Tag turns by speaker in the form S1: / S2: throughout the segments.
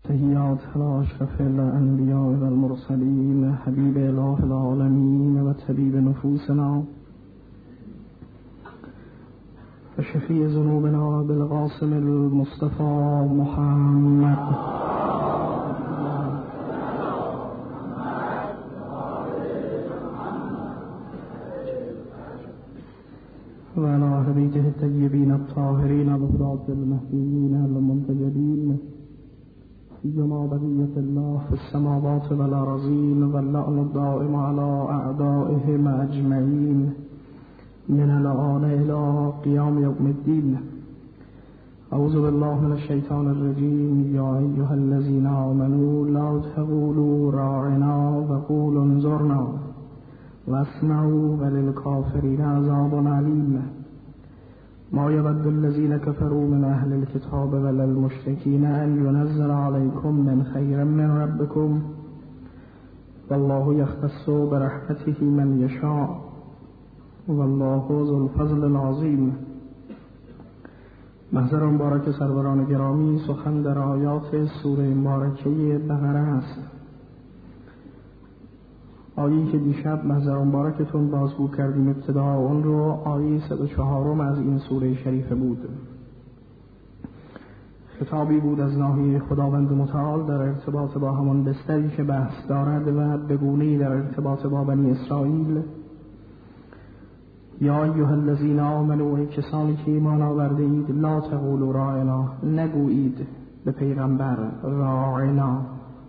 S1: تحیات اشرف الانبیاء و المرسلین حبیب اله العالمین و طبیب نفوسنا و شفیع ذنوبنا بالقاسم المصطفى محمد و علی اهل بیته الطیبین الطاهرین الهداة المهدیین المنتجبین سیما بقیة الله في السماوات والأرضین واللعن الدائم على أعدائهم أجمعین من الآن إلى قیام یوم الدین. اعوذ بالله من الشیطان الرجیم. یا ایها الذین آمنوا لا تقولوا راعنا وقولوا انظرنا واسمعوا وللكافرین عذاب علیم. ما يود الذين كفروا من أهل الكتاب ولا المشركين أن ينزل عليكم من خير من ربكم والله يختص برحمته من يشاء والله ذو الفضل العظیم. محضر مبارک سروران گرامی، سخن در آیات سوره مبارکه بقره است. آیه‌ای که دیشب محضر مبارکتون بازگو کردیم ابتدا اون رو آیه 104 از این سوره شریفه بود. خطابی بود از ناحیه خداوند متعال در ارتباط با همان بستری که بحث دارد و بگونه‌ای در ارتباط با بنی اسرائیل. یا ایها الذین آمنوا، ای کسانی که ایمان آورده اید، لا تقولوا راعنا، نگویید به پیغمبر راعنا.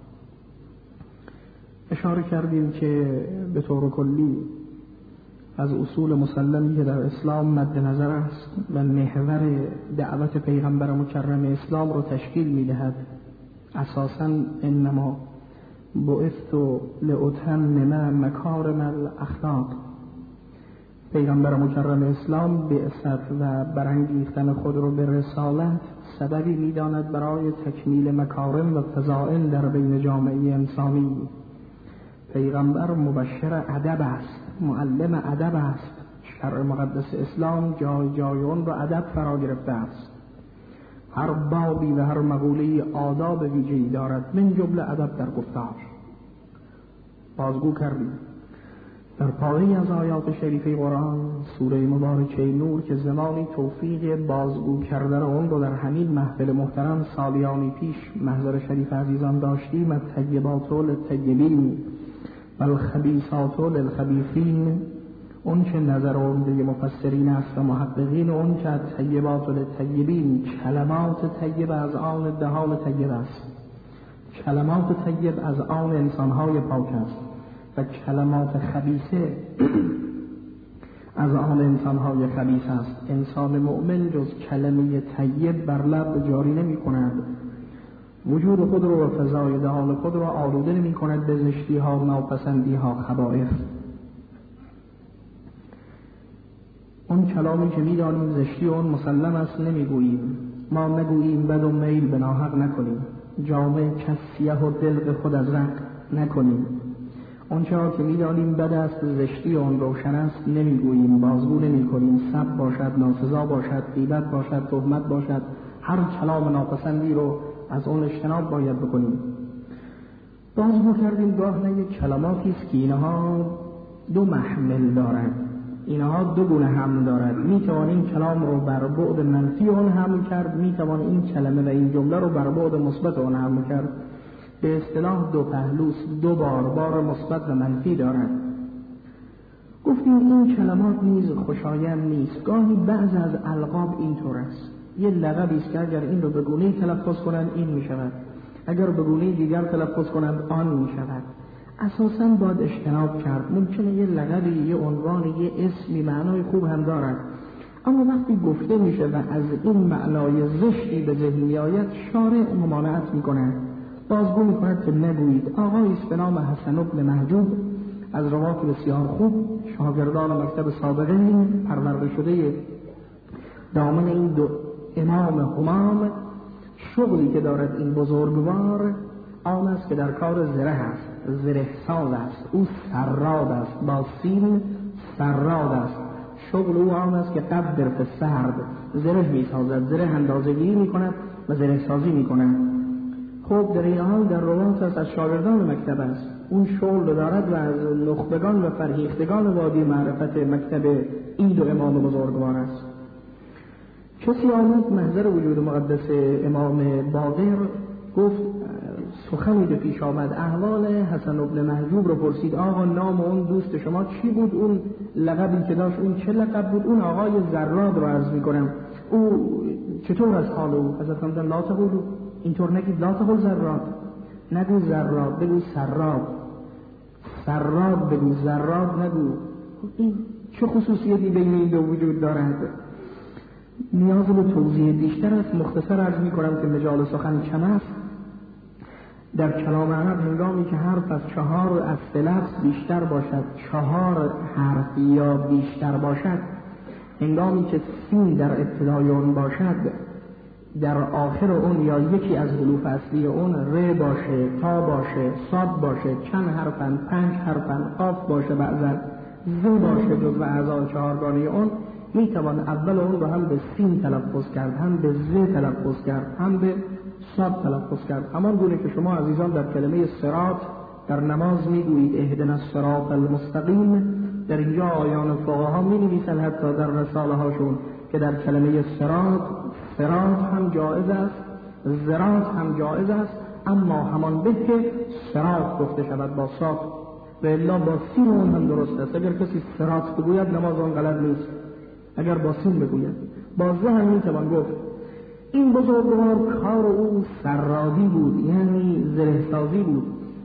S1: اشاره کردیم که به طور کلی از اصول مسلمی که در اسلام مد نظر است و محور دعوت پیغمبر مکرم اسلام رو تشکیل می‌دهد، اساساً انما بعثت لأتمم مکارم الاخلاق. پیغمبر مکرم اسلام بعثت و برانگیختن خود رو به رسالت سببی می‌داند برای تکمیل مکارم و فضائل در بین جامعه انسانی. پیغمبر مبشر ادب است، معلم ادب است. شرع مقدس اسلام جای جای اون رو ادب فرا گرفته است. هر بابی و هر مقوله آداب ویژه‌ای دارد، من جمله ادب در گفتار. بازگو کردیم در پاره از آیات شریفه قرآن سوره مبارکه نور که زمانی توفیق بازگو کردن اون رو در همین محفل محترم سالیانی پیش محضر شریف عزیزان داشتیم. الطیبات للطیبین و الخبیثات للخبیثین. اون که نظر عمده مفسرین است و محققین، اون که الطیبات للطیبین، کلمات طیب از آن دهان طیب است، کلمات طیب از آن انسانهای پاک است و کلمات خبیثه از آن انسانهای خبیث است. انسان مؤمن جز کلمه طیب بر لب جاری نمی کند، وجود خود رو و فضای دهان خود رو آلوده نمی کند به زشتی ها، ناپسندی ها، خبائث. اون کلامی که می دانیم زشتی اون مسلم است نمیگوییم. ما نگوییم بد و میل به ناحق نکنیم، جامعه کسیه و دلق خود از رق نکنیم. اون چرا که می دانیم بد است، زشتی اون روشن است نمیگوییم، بازگو نمی کنیم. سب باشد، ناسزا باشد، غیبت باشد، تهمت باشد، هر کلام ناپسندی رو از اون اجتناب باید بکنیم. بازگو کردیم گاهی کلماتی است که اینها دو محمل دارد، اینها دو گونه حمل دارد. می توان این کلام رو بر بعد منفی اون حمل کرد، می توان این کلمه و این جمله رو بر بعد مثبت اون حمل کرد. به اصطلاح دو پهلوست، دو بار مثبت و منفی دارد. گفتیم این کلمات نیز خوشایند نیست. گاهی بعض از القاب اینطور است، یه لقبی است که اگر این رو به گونه‌ای تلفظ کنند این می شود، اگر به گونه‌ای دیگر تلفظ کنند آن می شود. اساساً باید اجتناب کرد. ممکنه یه لقبی، یه عنوان، یه اسمی معنای خوب هم دارد، اما وقتی گفته میشه و از این معنای زشتی به ذهن میآید، شارع ممانعت میکنه، بازگو میکند که نگویید. آقایی است به نام حسن بن محجوب از روات بسیار خوب، شاگردان مکتب سابقه، پرورده شده دامن این دو امام همام. شغلی که دارد این بزرگوار آن است که در کار زره است، زره ساز است. او سراد است، با سین سراد است. شغل او آن است که قدر فسرد، زره می سازد، زره اندازه‌گیری می کند و زره سازی می کند. خب در این حال در روانس است از شاگردان مکتب است، اون شغل دارد و از نخبگان و فرهیختگان وادی معرفت مکتب این دو امام بزرگوار است. کسی آمد محضر وجود مقدس امام باقر، گفت سخنی به پیش آمد، احوال حسن ابن محجوب رو پرسید. آقا نام اون دوست شما چی بود؟ اون لقبی که داشت اون چه لقب بود؟ اون آقای زراد رو عرض میکنم، او چطور از حال او؟ حضرت فرمودن لا تقولوا، اینطور نگید، لا تقول زراد، نگو زراد، بگو سراب، سراب بگو، زراد نگو. این چه خصوصیتی بین این دو وجود دارد؟ نیاز به توضیح بیشتر است، مختصر عرض میکنم که مجال سخن کم است. در کلام عرب هنگامی که حرف از 4 از لفظ بیشتر باشد، 4 حرف یا بیشتر باشد، هنگامی که سین در ابتدای اون باشد، در آخر اون یا یکی از حروف اصلی اون ر باشه، تا باشه، صاد باشه، چند حرفن، 5 حرفن، قاف باشه، بعضا ز باشه، جزو اعضای 4گانه اون، میتوان اول اون رو هم به سین تلفظ کرد، هم به ز تلفظ کرد، هم به صاد تلفظ کرد. همان گونه که شما عزیزان در کلمه صراط در نماز میگویید اهدنا الصراط المستقیم، در اینجا آیان فقها می‌نویسند حتی در رساله هاشون که در کلمه صراط هم جایز است، زراط هم جایز است، اما همان به که صراط گفته شود با صاد، و الا با سین اون هم درست است. اگر کسی صراط بگوید نماز اون غلط نیست، اگر با سین بگوید. با ز هم میتوان گفت. این بزرگوار کار او سرادی بود، یعنی زرهسازی بود.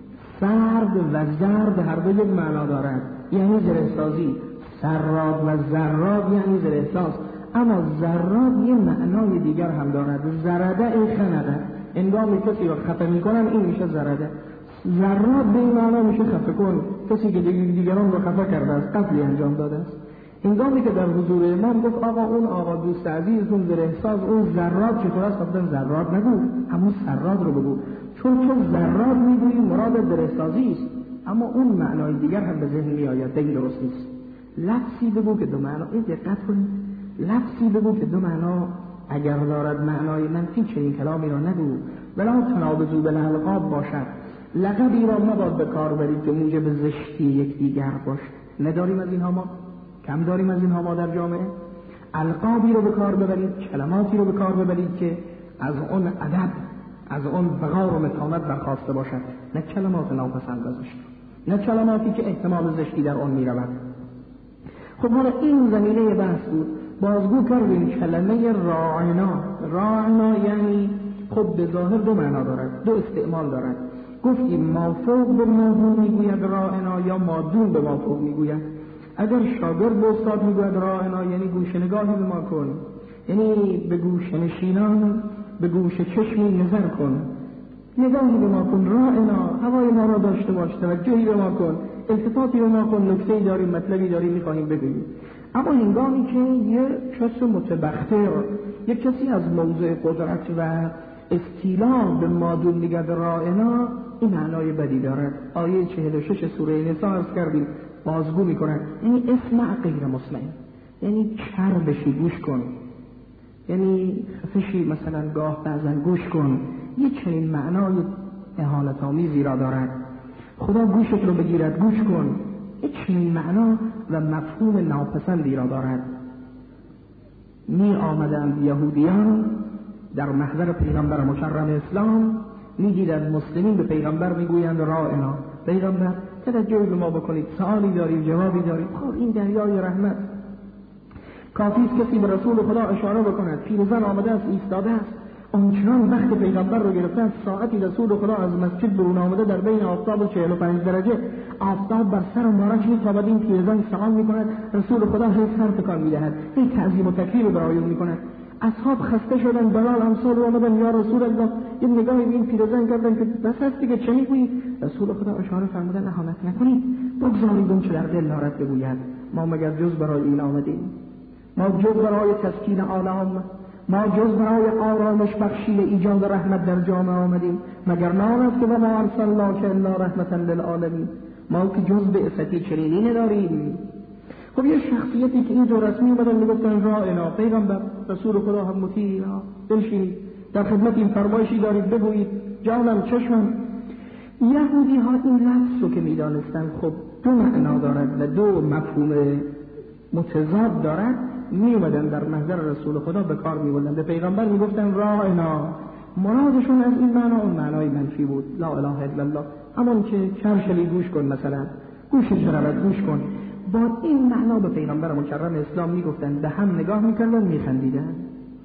S1: سرد و زرد هر دو یک معنا دارند، یعنی زرهسازی. سراد و زراد یعنی زرهساز، اما زراد یه معنای دیگر هم دارد. زرده ای خنده، هنگامی کسی رو خفه میکنن این میشه زرده. زراد به این معنا میشه خفه کن، کسی که دیگران رو خفه کرده است، قتلی انجام داده است. هنگامی که در حضور امام گفت آقا اون آقا دوست عزیز، اون زرهساز، اون زراد چطور است؟ گفتن زراد نگو، همون سراد رو بگو، چون تو زراد میگویی مراد زرهسازی است، اما اون معنای دیگر هم به ذهن میآید، این درست نیست. لفظی بگو که دو معنا، این دقت کنید، لفظی بگو که دو معنا اگر دارد معنای منفی چنین کلامی را نگو. ولا تنابزوا بالالقاب باشد، لقبی را مباد به کار برید که موجب زشتی یکدیگر باشد. نداریم از اینها ما؟ کم داریم از اینها ما در جامعه؟ القابی رو به کار ببرید، کلماتی رو به کار ببرید که از اون ادب، از اون وقار و متانت برخواسته باشد، نه کلمات ناپسند و زشت، نه کلماتی که احتمال زشتی در آن میرود. خب حالا این زمینه بحث بود. بازگو کردیم کلمه راعنا یعنی خب به ظاهر دو معنا دارد، دو استعمال دارد. گفتیم مافوق به مادون میگوید راعنا یا مادون به مافوق میگوید. اگر شاگرد به استاد میگوید راعنا یعنی گوش نگاهی به ما کن، یعنی به گوش نشینان به گوش چشمی نظر کن، نگاهی به ما کن، راعنا هوای ما را داشته باش، توجهی به ما کن، التفاتی به ما کن، نکته‌ای داریم، مطلبی داریم میخواهیم بگوییم. اما هنگامی که یک کس متبختر، یک کسی از موضع قدرت و استیلا به مادون میگد راعنا، این معنای بدی دارد. آیه 46 سوره نساء عرض کردیم بازگو میکنن، یعنی اسمع غیر مسمع، یعنی کر بشی گوش کن، یعنی خفشی مثلا گاه بعضا گوش کن. یه چنین معنای اهانت آمیزی را دارد. خدا گوشت رو بگیرد گوش کن، یه چنین معنا و مفهوم ناپسندی را دارد. می آمدند یهودیان در محضر پیغمبر مکرم اسلام، می دیدند مسلمین به پیغمبر میگویند راعنا، پیغمبر توجهی به ما بکنید، سوالی داریم، جوابی داریم. خب این دریای رحمت، کافی است کسی به رسول خدا اشاره بکند، پیرزن آمده است، ایستاده است، اونچنان وقت پیغمبر رو گرفتن، ساعتی رسول خدا از مسجد برون آمده در بین آفتاب 45 درجه، آفتاب بر سر مبارک میتابد، این پیرزن سلام میکند، رسول خدا هی سر تکان میدهد، این تعظیم و تکریم برای او میکند. اصحاب خسته شدن، بلال امثال رو آمدن، یا رسول الله، یه نگاهی به این پیرزن کردن که بس است دیگه، چه میگویی؟ رسول خدا اشاره فرمودن اهانت نکنید، بگذارید اون چه در دل دارد بگوید. ما مگر جز برای این آمدیم؟ ما جز برای تسکین عالم، ما جز برای آرامش بخشی ایجاد رحمت در جامعه آمدیم؟ مگر نام است که ما ارسلناک الا رحمتا للعالمین، ما که جز بعثتی چنینی نداریم. خب یه شخصیتی که اینجا رسمی اومدن میگفتن راعنا، پیغمبر رسول خدا هم مطیع، بنشینید در خدمت این فرمایشی دارید بگویید، جانم چشمم. یهودی ها این لفظ رو که میدانستن خب دو معنا دارد و دو مفهوم متضاد دارد، می اومدن در محضر رسول خدا به کار می‌بردن. به پیغمبر میگفتن راعنا. مرادشون از این معنا اون معنای منفی بود، لا اله الا الله، همون که کمشلی گوش کن، مثلا گوشش رود گوش کن. با این معنا به پیغمبر مکرم اسلام میگفتن، به هم نگاه میکردن میخندیدن.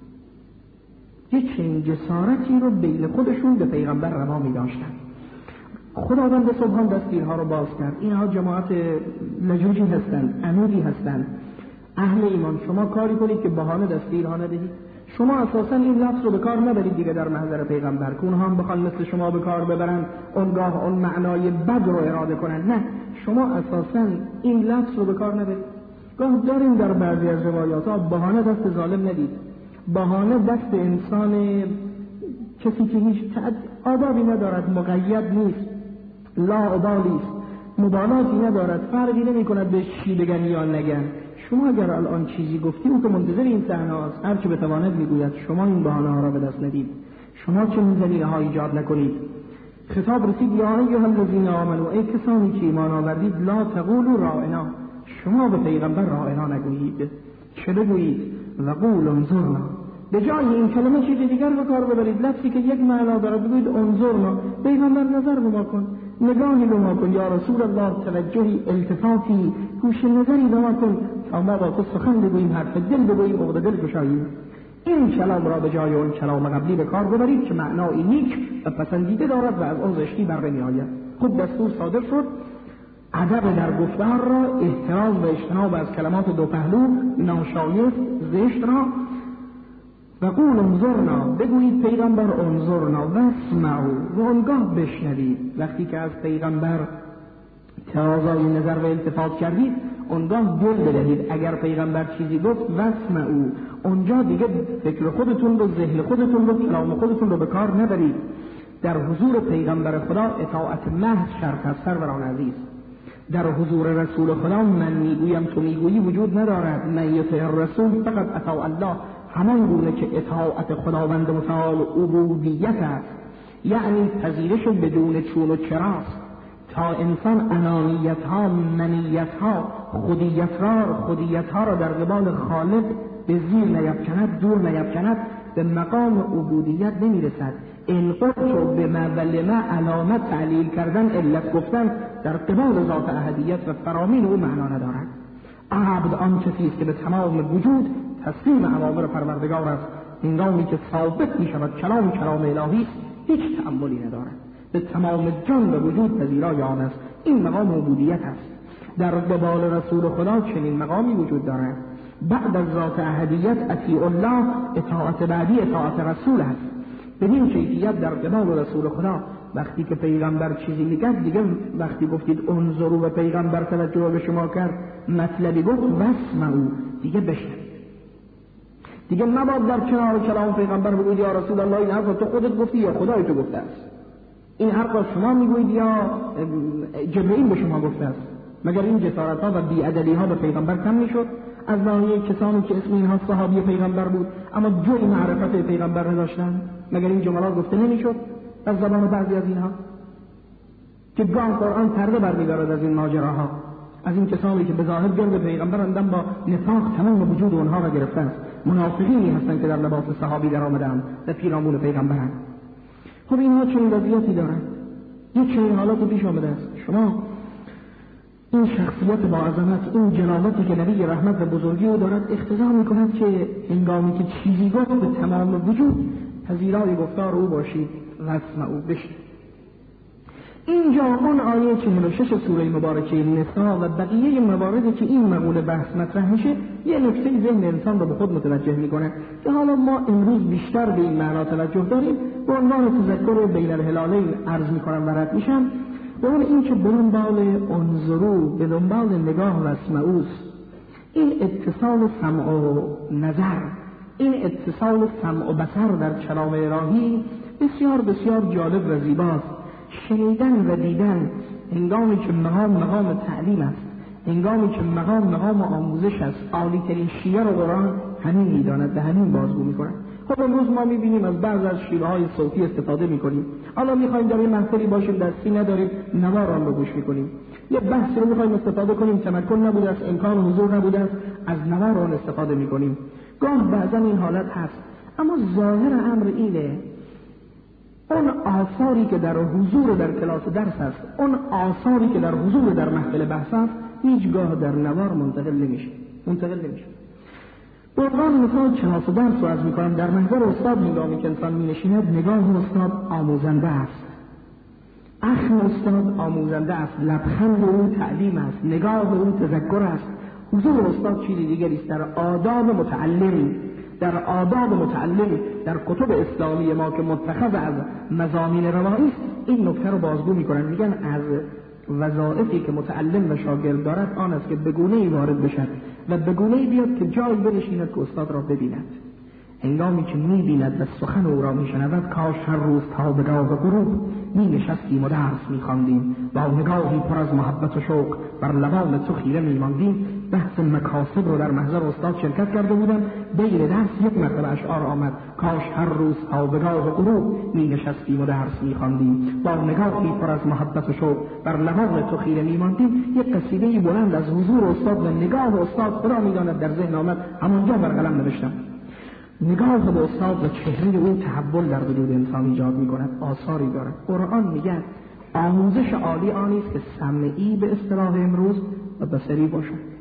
S1: یک چنین جسارتی رو بین خودشون به پیغمبر روا میداشتن. خداوند سبحان دستگیرها رو باز کرد. اینها جماعت لجوجی هستند، عنودی هستند. اهل ایمان شما کاری کنید که بهانه دستگیرها ندهید. شما اساسا این لفظ رو به کار نبرید دیگه در محضر پیغمبر، که اونها هم بخوان مثل شما به کار ببرن اونگاه اون معنای بد رو اراده کنن. نه، شما اساسا این لفظ رو به کار نبرید. گاه داریم در بعضی از روایات ها بهانه دست ظالم ندید، بهانه دست انسان کسی که هیچ آدابی ندارد، مقید نیست، لا ابالی است، مبالاتی ندارد، فرقی نمی کند به چی بگن یا نگن. شما اگر الان چیزی گفتی او که منتظر این صحنه است، هر چه بتواند میگوید، شما این بهانه ها را به دست ندید، شما چه زمینه ها ایجاد نکنید. خطاب رسید یا ایها الذین آمنوا، ای کسانی که ایمان آوردید، لا تقولوا راعنا، شما به پیغمبر راعنا نگویید، چه بگویید؟ و قولوا انظرنا، به جای این کلمه چیز دیگر به کار ببرید. لفظی که یک معنا دارد بگویید انظرنا، پیغمبر نظر به ما کن، نگاهی به ما کن، یا رسول الله توجهی، التفاتی، گوش نظری به ما کن تا ما با تو سخن بگوییم، حرف دل بگوییم، عقد دل گشاییم. این کلام را به جای اون کلام قبلی به کار ببرید که معنای نیک و پسندیده دارد و از اون زشتی بر نمیآید. خود دستور صادر شد ادب در گفتار را، احترام و اجتناب از کلمات دو پهلو، ناشایست، زشت را. و قول انظرنا، بگویید پیغمبر انظرنا و اسمعوا، و آنگاه بشنوید. وقتی که از پیغمبر تقاضای نظر و التفات کردید، آنگاه دل بدهید. اگر پیغمبر چیزی گفت و اسمعوا، اونجا دیگه فکر خودتون رو، ذهن خودتون رو، کلام خودتون رو به کار نبرید. در حضور پیغمبر خدا اطاعت محض شرط است سروران عزیز. در حضور رسول خدا من میگویم تو میگویی وجود ندارد. من یطیع الرسول فقط اطاع الله، همان گونه که اطاعت خداوند متعال عبودیت است، یعنی پذیرش بدون چون و چراست، تا انسان انانیت ها، منیت ها، خودیت ها را در قبال خالق به زیر نیفکند، دور نیفکند، به مقام عبودیت نمیرسد. این قطع به مولمه علامت تعلیل کردن، علت گفتن در قبال ذات احدیت و فرامین او معنا ندارد. عبد آن کسی است که به تمام وجود تسلیم اوامر پروردگار است. هنگامی که ثابت می شود کلام الهی است، هیچ تأملی ندارد، به تمام جان و وجود پذیرای آن است. این مقام عبودیت است. در قبال رسول خدا چنین مقامی وجود دارد. بعد از ذات احدیت اطیع الله، اطاعت بعدی اطاعت رسول است. بدین کیفیت در قبال رسول خدا وقتی که پیغمبر چیزی میگه، دیگه وقتی گفتید انظروا و پیغمبر توجه به شما کرد، مطلبی گفت واسمعوا، دیگه بشنوید. دیگه نباید در کنار کلام پیغمبر بگویید یا رسول الله این حرف تو خودت گفتی یا خدای تو گفته است، این حرف شما میگویید یا جبرئیل به شما گفته است. مگر این جسارت ها و بی‌ادبی ها به پیغمبر کم میشد؟ از ناحیه کسانی که اسم اینها صحابی پیغمبر بود اما جوی معرفت پیغمبر نداشتند، مگر این جملات گفته نمیشد از زبان بعضی از اینها؟ که گاه قرآن پرده برمی‌دارد از این ماجراها، از این کسانی که به ظاهر گرد پیغمبر اندم با نفاق تمام وجود اونها را گرفته است. منافقینی هستند که در لباس صحابی در آمدند و پیرامون پیغمبرند. خب اینها چنین وضعیتی دارند، یک چنین حالات پیش آمده است. شما این شخصیت با عظمت، این جنابتی که نبی رحمت و بزرگی او دارد، اقتضا می‌کند که هنگامی که چیزی گفت به تمام وجود پذیرای گفتار او باشید و اسمعوا، بشنوید. اینجا اون آیه 46 سوره مبارکه نساء و بقیه مواردی که این مقوله بحث مطرح میشه، یه نکته ذهن انسان رو به خود متوجه میکنه که حالا ما امروز بیشتر به این معنا توجه داریم. به عنوان تذکر بین الهلالین عرض میکنم و رد میشم، به اون این که به دنبال انظروا، به دنبال نگاه و اسمعوا، این اتصال سمع و نظر، این اتصال سمع و بصر در کلام الهی بسیار بسیار جالب و زیباست. شنیدن و دیدن هنگامی که مقام تعلیم است، هنگامی که مقام آموزش است، عالی ترین شیعه را قرآن همین میداند و همین بازگو میکند. خب امروز ما میبینیم از بعض از شیوه‌های صوتی استفاده میکنیم. حالا میخوایم در یه محفلی باشیم دستی نداریم نوار آن رو گوش میکنیم، یه بحث رو میخوایم استفاده کنیم تمکن نبوده است، امکان حضور نبوده است، از نوار آن استفاده میکنیم. گاه بعضا این حالت هست، اما ظاهر امر اینه اون آثاری که در حضور در کلاس درس است، اون آثاری که در حضور در محفل بحث است، هیچگاه در نوار منتقل نمیشه. به عنوان مثال کلاس درس رو عرض میکنم، در محضر استاد هنگامی که انسان مینشیند نگاه استاد آموزنده است، اخم استاد آموزنده است، لبخند او تعلیم است، نگاه او تذکر است. حضور استاد چیزی دیگری است. در آداب متعلمی در کتب اسلامی ما که متخذ از مضامین روایی است، این نکته رو بازگو میکنن، میگن از وظایفی که متعلم و شاگرد دارد آن است که به گونه‌ای وارد بشد و به گونه‌ای بیاد که جای بنشیند که استاد را ببیند. هنگامی که می‌بیند و سخن او را می‌شنود، کاش هر روز تا به گاه غروب می‌نشستیم و درس می‌خواندیم، با نگاهی پر از محبت و شوق بر لبان تو خیره می‌ماندیم. بحث مکاسب رو در محضر استاد شرکت کرده بودم. بین درس یک مرتبه اشعار آمد: کاش هر روز تا به گاه غروب می‌نشستیم و درس می‌خواندیم، با نگاهی پر از محبت و شوق بر لبان تو خیره می‌ماندیم. یک قصیده بلند از حضور استاد و نگاه استاد خدا می‌داند در ذهن آمد، همانجا بر قلم نوشتم. نگاه به استاد و چهره او تحول در وجود انسان ایجاد می‌کند، آثاری دارد. قرآن میگه آموزش عالی آنی است که سمعی به اصطلاح امروز و بصری باشد.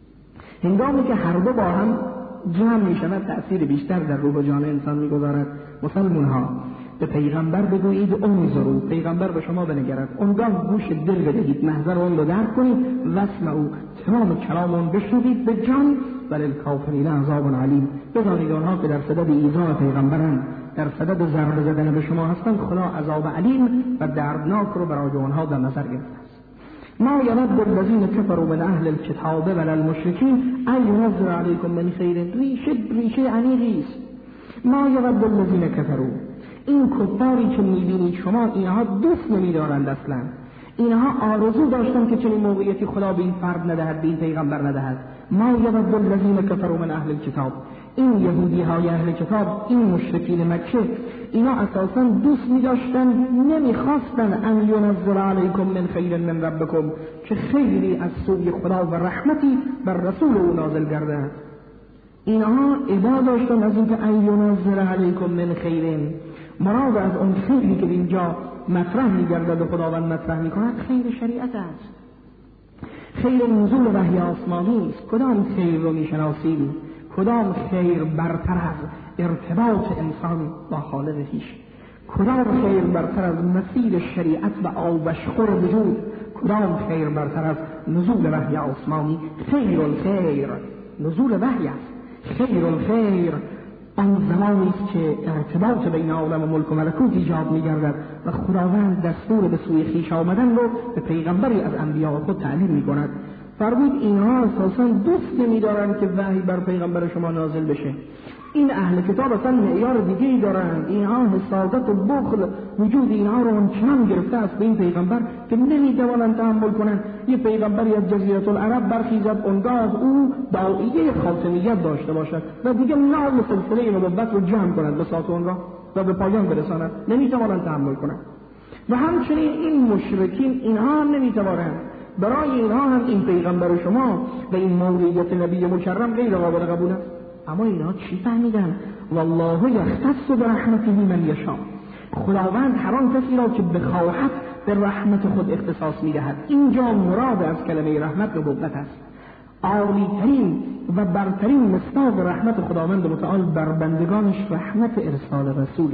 S1: هنگامی که هر دو با هم جمع میشود، تأثیر بیشتر در روح و جان انسان میگذارد. مسلمان ها به پیغمبر بگویید انظروا، پیغمبر به شما بنگرد، اونگاه گوش دل بدهید، محضر اون رو درک کنید، واسمعوا، تمام کلام اون بشنوید به جان، وللکافرین عذاب علیم. بدانید آنها که در صدد ایذاء پیغمبرند، در صدد ضربه زدن به شما هستند، خدا عذاب علیم و دردناک رو برای آنها در نظر گرفته است. ما یود الذین کفروا من اهل الکتاب ولا المشرکین ان ینزل علیکم من خیر. ریشه عمیقی است. ما یود الذین کفروا، این کفاری که می‌بینید شما، اینها دوست نمی‌دارند اصلا. اینها آرزو داشتن که چنین موقعیتی خدا به این فرد ندهد، به این پیغمبر ندهد. ما یود الذین کفروا من اهل الکتاب، این یهودی های اهل کتاب، این مشرکین مکه، اینا اساسا دوست می‌داشتن، نمی‌خواستن ان ینزل علیکم من خیر من ربکم، که خیری از سوی خدا و رحمتی بر رسول او نازل گردد. اینها ادعا داشتن از اینکه ان ینزل علیکم من خیر، مراد از اون خیری که اینجا مطرح می‌گردد و خداوند مطرح می‌کند خیر شریعت است، خیر نزول وحی آسمانی است. کدام خیر رو می‌شناسیم؟ کدام خیر برتر از ارتباط انسان با خالق خویش؟ کدام خیر برتر از مسیر شریعت و آبشخور وجود؟ کدام خیر برتر از نزول وحی آسمانی؟ خیر الخیر نزول وحی است. خیر الخیر آن زمانی است که ارتباط بین عالم و ملک و ملکوت ایجاد می‌گردد و خداوند دستور به سوی خویش آمدن رو به پیغمبری از انبیا خود تعلیم می‌کند. فرمود اینها اساساً دوست نمی‌دارند که وحی بر پیغمبر شما نازل بشه. این اهل کتاب اصلا معیار دیگه‌ای دارند. اینها حسادت و بخل وجود اینها رو اونچنان گرفته است به این پیغمبر که نمی‌توانند تحمل کنند. یه پیغمبری از جزیره العرب برخیزد، اونگاه او داعیه خاتمیت داشته باشد و دیگه نام سلسله نبوت رو جمع کند به ساعت اون را و به پایان برساند، نمی‌توانند تحمل کنند. و همچنین این مشرکین، اینها هم نمی‌توانند. برای اینها هم این پیغمبر شما و این موعظه نبی مکرم غیر قابل قبول است. اما اینها چی فهمیدن؟ والله یختص برحمته من یشاء، خداوند هر آن کسی را که بخواهد به رحمت خود اختصاص می‌دهد. اینجا مراد از کلمه رحمت نبوت است. عالی‌ترین و برترین مصداق رحمت خداوند متعال بر بندگانش رحمت ارسال رسول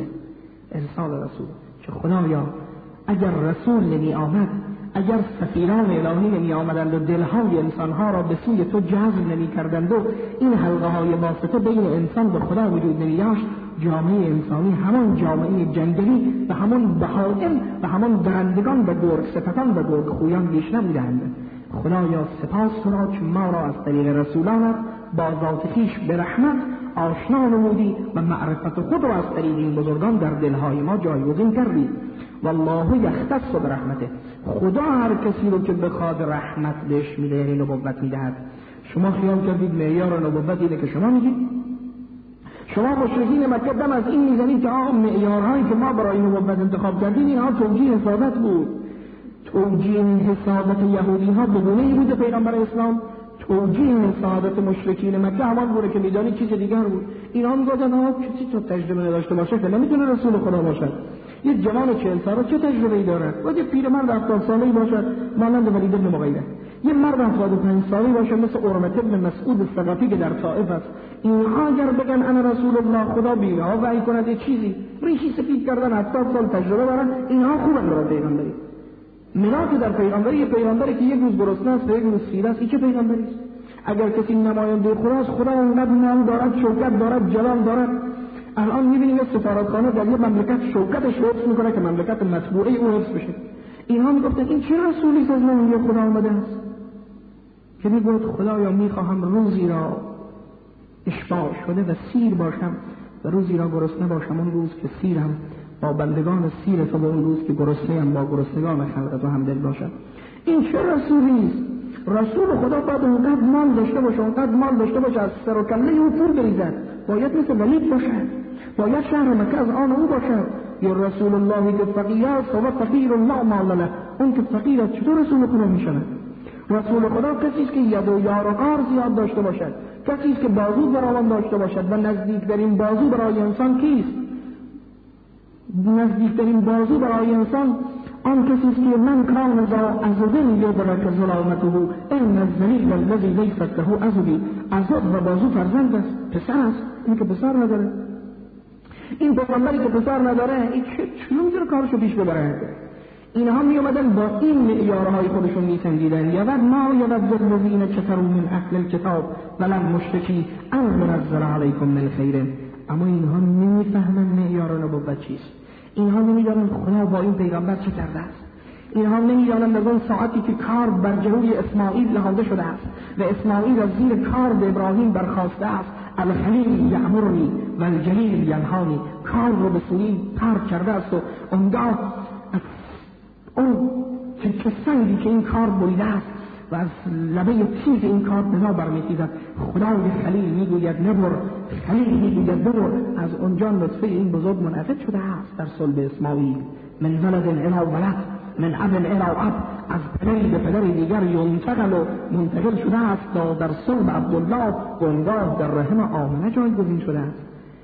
S1: که خدایا اگر رسول نمی آمد، اگر سفیران الهی نمی آمدند و دلهای انسانها را به سوی تو جذب نمی کردند و این حلقه های واسطه بین انسان و خدا وجود نمی داشت، جامعه انسانی همان جامعه جنگلی و همان بهائم و همان درندگان و گرگ صفتان و گرگ خویان بیش نبودند. خدایا سپاس تو را که ما را از طریق رسولانت با ذات خویش به رحمت آشنا نمودی و معرفت خود را از طریق این بزرگان در دلهای ما جایگزین کردی. والله یختص برحمته، خدا هر کسی رو که بخواد رحمت بهش میده، یعنی نبوت میدهد. شما خیال کردید معیار نبوت اینه که شما میگید؟ شما مشرکین مکه دم از این میزنید که معیارهایی که ما برای نبوت انتخاب کردیم اینها توجیه حسابت بود. توجیه حسابت یهودی ها به گونه‌ای بود پیغمبر اسلام، توجیه حسابت مشرکین مکه همان بوده که میدانی چیز دیگر بود. اینها میگفتن کسی تو تجربه نداشته باشه که نمیتونه رسول خدا باشد. یک جوان 40 ساله چه تجربه‌ای دارد؟ باید یک پیرمرد 70 ساله‌ای باشد مانند ولید بن مغیره، یه مرد 75 ساله‌ای باشد مثل عروة بن مسعود الثقفی که در طائف است. اینها اگر بگن انا رسول الله، خدا بیها وحی کند یه چیزی ریشی سفید کردن 70 سال تجربه دارن، اینها خوبن برای پیغمبری. میراث در پیغمبری، یه پیغمبری که یک روز گرسنه است و یک روز سیر است، این چه پیغمبری است؟ اگر کسی نماینده خداست، خدا اونقدر نام دارد، شوکت دارد، جلال دارد. الان می‌بینیم یه سفارتخانه در یه مملکت شوکتش حفظ میکنه که مملکت مطبوعه او حفظ بشه. اینها میگفتن این چه رسولی است از نوعی خدا آمده است که میگوید خدایا میخواهم روزی را اشباع شده و سیر باشم و روزی را گرسنه باشم، اون روز که سیرم با بندگان سیر تو، با اون روز که گرسنه‌ام با گرسنگان خلق تو همدل باشم. این چه رسولی است؟ رسول خدا باید اونقدر مال داشته باشه، اونقدر مال داشته باشه از سر و کله او پول بریزد، باید مثل ولید باشد، باید شهر مکه از آن او باشد. یا رسول الله که فقیر است و فقیر الله مال له، اون که فقیر است چطور رسول خدا میشود؟ رسول خدا کسی است که ید و یار و غار زیاد داشته باشد، کسی است که بازو فراوان داشته باشد. و نزدیکترین بازو برای انسان کیست؟ نزدیکترین بازو برای انسان آن کسی است که من کان ذا عضدین یدرک ظلامته ان الذلیل الذی لیست له عضد. عضد و بازو فرزند است، پسر است، این که پسر نداره. این پیغمبری که پسر نداره این چون میتونه کارشو پیش ببره؟ اینها می اومدن با این معیارهای خودشون میسنجیدن. یود ما یود الذین کفروا من اهل الکتاب ولم مشرکی ان ننزل علیکم من خیر. اما اینها نمیفهمن معیار نبوت چیست. اینها نمیدانند خدا با این پیغمبر چه کرده است. اینها نمیدانند از اون ساعتی که کار بر جلوی اسماعیل نهاده شده است و اسماعیل از زیر کار به ابراهیم برخاسته است، الخلیل یأمرنی و الجلیل ینهانی، کار رو به سوی ترک کرده است و اونگاه اون که سنگی که این کار بریده است و از لبه تیز این کار بنا برمیخیزد، خدای خلیل میگوید نبر، خلیل میگوید ببر. از اونجا نطفه این بزرگ منعقد شده است در صلب اسماعیل. من ولد الی ولد، من اب الی اب، از پدری به پدر دیگر ینتقل و منتقل شده است تا در صلب عبدالله گنگاه در رحم آمنه جایگزین شده است.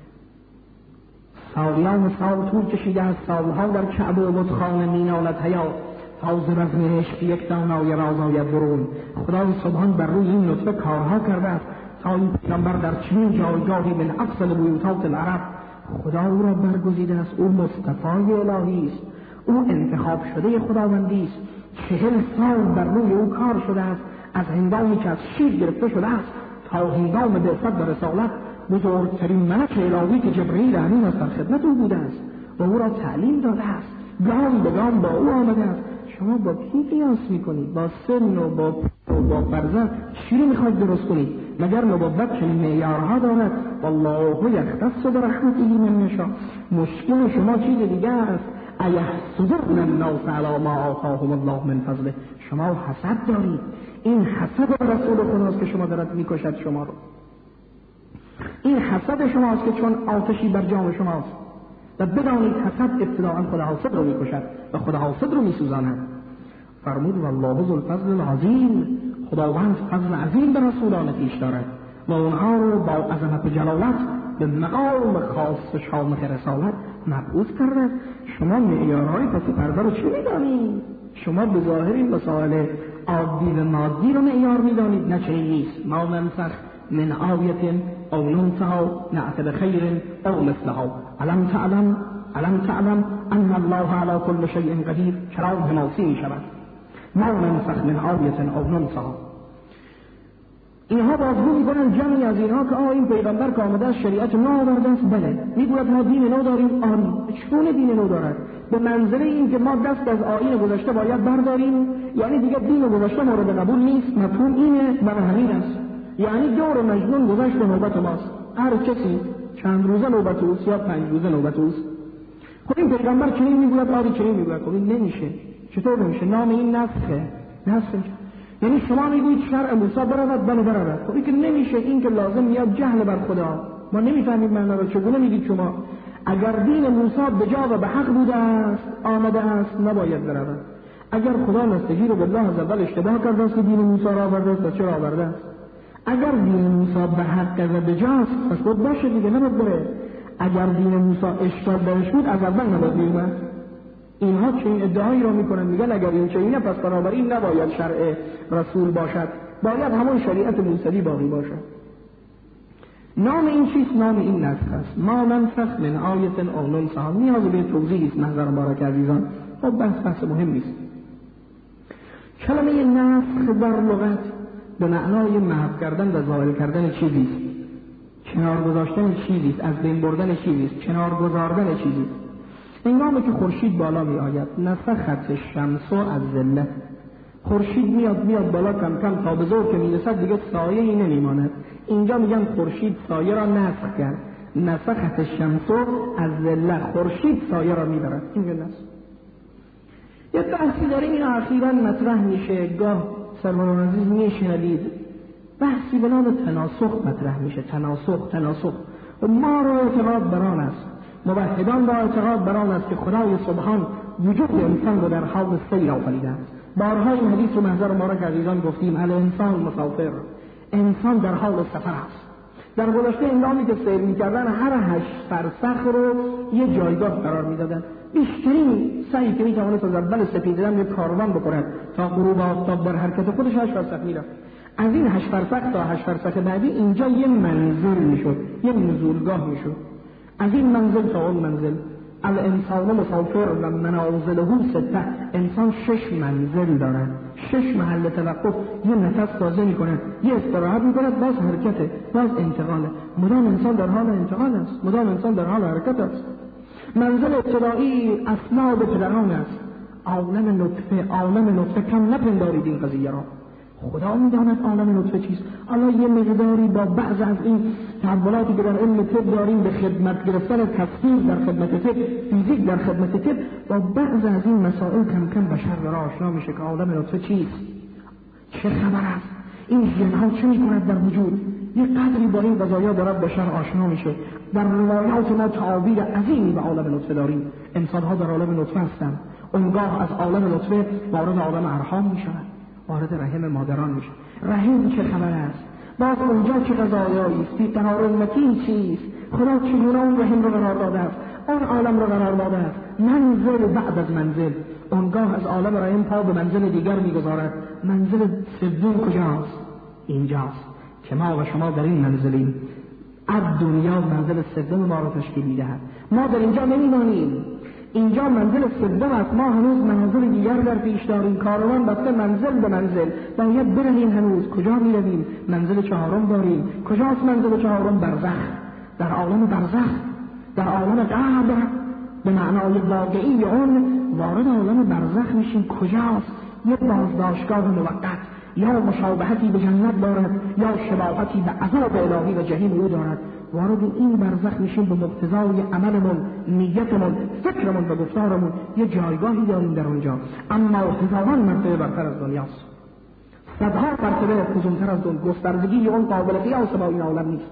S1: سالیان سال طول کشیده است، سالها در کعبه و بتخانه مینالد حیات تا ز بزم عشق یک دانای راز آید برون. خدای سبحان بر روی این نطفه کارها کرده است تا این پیغمبر در چنین جایگاهی من افضل بیوتات العرب خدا او را برگزیده است. او مصطفی الهی است، او انتخاب شده خداوندی است. 40 سال بر روی او کار شده است، از هنگامی که از شیر گرفته شده است تا هنگام بعثت و رسالت. بزرگترین ملک الهی که جبرئیل امین است در خدمت او بوده است و او را تعلیم داده است، گام به گام با او آمده است. شما با کی قیاس میکنید؟ با سن و با فرزند چی رو میخواید درست کنید؟ مگر نبوت چنین معیارها دارد؟ والله یختص برحمته من یشاء. مشکل شما چیز دیگه است. ایحسدون الناس علی ما آتاهم الله من فضله. شما حسد دارید. این حسد رسول خداست که شما دارد میکشد شما رو. این حسد شماست که چون آتشی بر جام شماست. و بدانید حسد ابتداء خدا حاسد رو میکشد و خدا حاسد رو میسوزاند. فرمود والله ذو الفضل العظیم. خداوند فضل عظیم به رسولان خویش دارد و اونها رو با عظمت و جلالت به مقام خاص شامخ رسالت مبعوث کرده. شما معیارهای پس پرده رو چی میدانید؟ شما به ظاهر این مسائل عادی و مادی رو معیار میدانید. نه چنین نیست. ما ننسخ من آیة او ننسها نأت بخیر او مثلها. علم تعلم ان الله على كل شيء قدیر. کلام حماسی می شود. ما ننسخ من آیة او ننسها. اینها بازگو میکنن جمعی از اینها که این پیغمبر که آمده از شریعت نو آورده است. بله میگوید ما دین نو داریم. چون دین نو دارد؟ به منزله این که ما دست از آیین گذشته باید برداریم، یعنی دیگه دین گذشته مورد قبول نیست. مفهوم اینه و همین است. یعنی دور مجنون گذشت و نوبت ماست. هر کسی چند روزه نوبت اوست یا 5 روزه نوبت اوست. خب این پیغمبر چنین میگوید، چنین میگوید. خب این نمیشه. چطور نمیشه؟ نام این نسخه. یعنی شما میگویید شرع موسی برود، بله برود. خب این که نمیشه. این که لازم میاد جهل بر خدا ما نمیفهمیم معنا رو. چگونه میگید شما اگر دین موسی به جا و به حق بوده است آمده است نباید برود؟ اگر خدا نستجیر بالله از اول اشتباه کرده است که دین موسی را آورده است، چرا آورده است؟ اگر دین موسی به حق و به جاست پس باید باشه دیگه، نباید بره. اگر دین موسی اشکال درش بود از اول نباید میومد. اینها چه این ادعایی را میکنن، میگن اگر این چنینه پس بنابراین نباید شرع رسول باشد، باید همون شریعت موسوی باقی باشد. نام این چیست؟ نام این نسخ است. ما ننسخ من آیة او ننسها. نیاز به توضیح است محضر مبارک عزیزان. خب بحث مهم نیست. کلمه نسخ در لغت به معنای محو کردن و زائل کردن چیزی است، کنار گذاشتن چیزی است، از بین بردن چیزی است، کنار گذاردن چیزی است. هنگامی که خورشید بالا می آید نسخت الشمس از ظله، خورشید میاد بالا کم کم تا به ظهر که میرسد دیگه سایه‌ای نمیماند. اینجا میگن خورشید سایه را نسخ کرد، نسخت الشمس از ظله، خورشید سایه را میبرد. این نسخ. یه بحثی داره این اخیراً مطرح میشه، گاه سروران عزیز میشنوید بحثی به نام تناسخ مطرح میشه. تناسخ و ما را اعتقاد بران است، موحدان را اعتقاد بران است که خدای سبحان وجود انسان رو در حال سیر آفریده است. بارها این حدیث رو محضر مبارک عزیزان گفتیم، الانسان مسافر، انسان در حال سفر است. در گذشته هنگامی که سیر میکردن هر 8 فرسخ رو یه جایگاه قرار میدادن. بیشترین سعی که میتوانست از اول سپیددم یک کاروان بکنه تا غروب آفتاب در حرکت خودش 8 فرسخ میرفت. از این 8 فرسخ تا 8 فرسخ بعدی اینجا یه منزل میشد، یه نزولگاه میشد. از این منزل تا اون منزل. الانسان مسافر و منازله 6. انسان 6 منزل دارد، 6 محل توقف. یه نفس تازه میکنه، یه استراحت میکنه، باز حرکته، باز انتقاله. مدام انسان در حال انتقال است، مدام انسان در حال حرکت است. منزل ابتدایی اسناد پدران است. عالم نطفه کم نپندارید این قضیه را. خدا میداند عالم نطفه چیست. حالا یه مقداری با بعض از این تحولاتی که در علم طب داریم به خدمت گرفتن تصویر در خدمت طب، فیزیک در خدمت طب، با بعض از این مسائل کم کم بشر را آشنا میشه که عالم نطفه چیست، چه خبر است، این ژن‌ها چه میکند در وجود. یه قدری با این قضایا دارد بشر آشنا میشه. در روایات ما تعابیر عظیمی به عالم نطفه داریم. انسان‌ها در عالم نطفه هستند. اونگاه از عالم نطفه وارد عالم ارحام میشوند، وارد رحم مادران میشه. رحم چه خبر است؟ باز اونجا چه قضایایی است؟ فی قرار متین چیست؟ خدا چگونه اون رحم رو قرار داده است؟ اون عالم رو قرار داده است. منزل بعد از منزل. اونگاه از عالم رحم پا به منزل دیگر میگذارد. منزل سوم کجاست؟ اینجاست که ما و شما در این منزلیم. دنیا منزل سوم ما رو تشکیل میدهد. ما در اینجا نمیمانیم. اینجا منزل سوم است. ما هنوز منازل دیگر در پیش داریم. کاروان بسته منزل به منزل. باید بریم هنوز. کجا میرویم؟ منزل 4 داریم. کجاست منزل 4؟ برزخ. در عالم برزخ، در عالم قبر، به معنای واقعی اون وارد عالم برزخ میشیم. کجاست؟ یک بازداشتگاه موقت، یا مشابهتی به جنت دارد یا شباهتی به عذاب الهی و جهنم او دارد. وارد این برزخ میشیم به مقتضای عملمون، نیتمون، فکرمون و گفتارمون. یه جایگاهی داریم در اونجا، اما هزاران مرتبه برتر از دنیاست، صدها مرتبه فزونتر از دنیا. گستردگی اون قابل قیاس با این عالم نیست.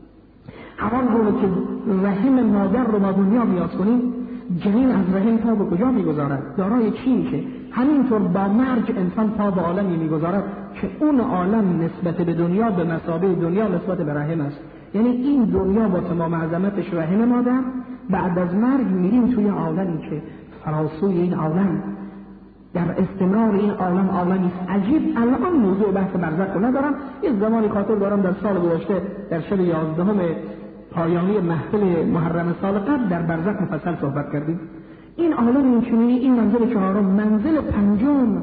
S1: همان گونه که رحم مادر رو با دنیا قیاس کنیم، جنین از رحم پا به کجا میگذارد؟ دارای چی میشه؟ همینطور با مرگ انسان پا به عالمی میگذارد که اون عالم نسبت به دنیا به مثابه دنیا نسبت به رحم است. یعنی این دنیا با تمام عظمتش رحم مادر، بعد از مرگ میریم توی عالمی که فراسوی این عالم، در استمرار این عالم عالمی عجیب. الان موضوع بحث برزخ رو ندارم، یه زمانی خاطر دارم در سال گذشته در شب 11 پایانی محفل محرم سال قبل در برزخ مفصل صحبت کردیم. این عالم این چنینی، این منزل 4، منزل 5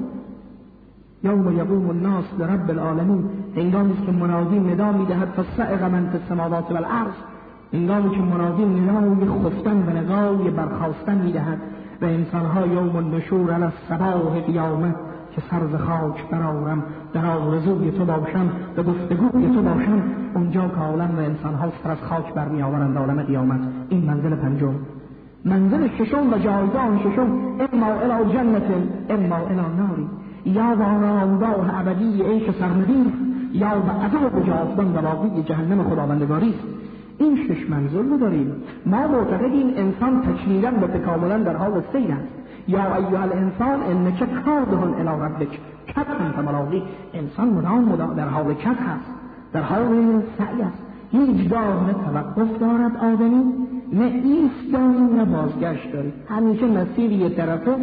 S1: یوم یقوم الناس لرب العالمین، هنگامی که منادی ندا میدهد فصعق من فی السماوات والارض، هنگامی که منادی ندای خفتن و ندای برخاستن میدهد و انسانها یوم النشور علی الصباح قیامت که سرز خاک برآورم، در آرزوی تو باشم و گفتگوی تو باشم. اونجا که عالم و انسانها سر از خاک برمی آورند عالم قیامت. این منزل 5. منزل 6 و جایگاه 6 اما الی جنت اما الی ناری، یا به آرامگاه ابدی عیش سرمدی، یا به عذاب جاودان و باقی جهنم خداوندگاری است. این 6 منزل رو داریم. ما معتقدیم انسان تکمیلا و تکاملا در حال سیر است. یا ایها الانسان انک کادح الی ربک کدحا فملاقیه. انسان مدام در حال کد هست، در حال سعی است. هیچ گاه نه توقف دارد آدمی، نه ایستگاهی نه بازگشت داری، همیشه مسیر یه طرفه.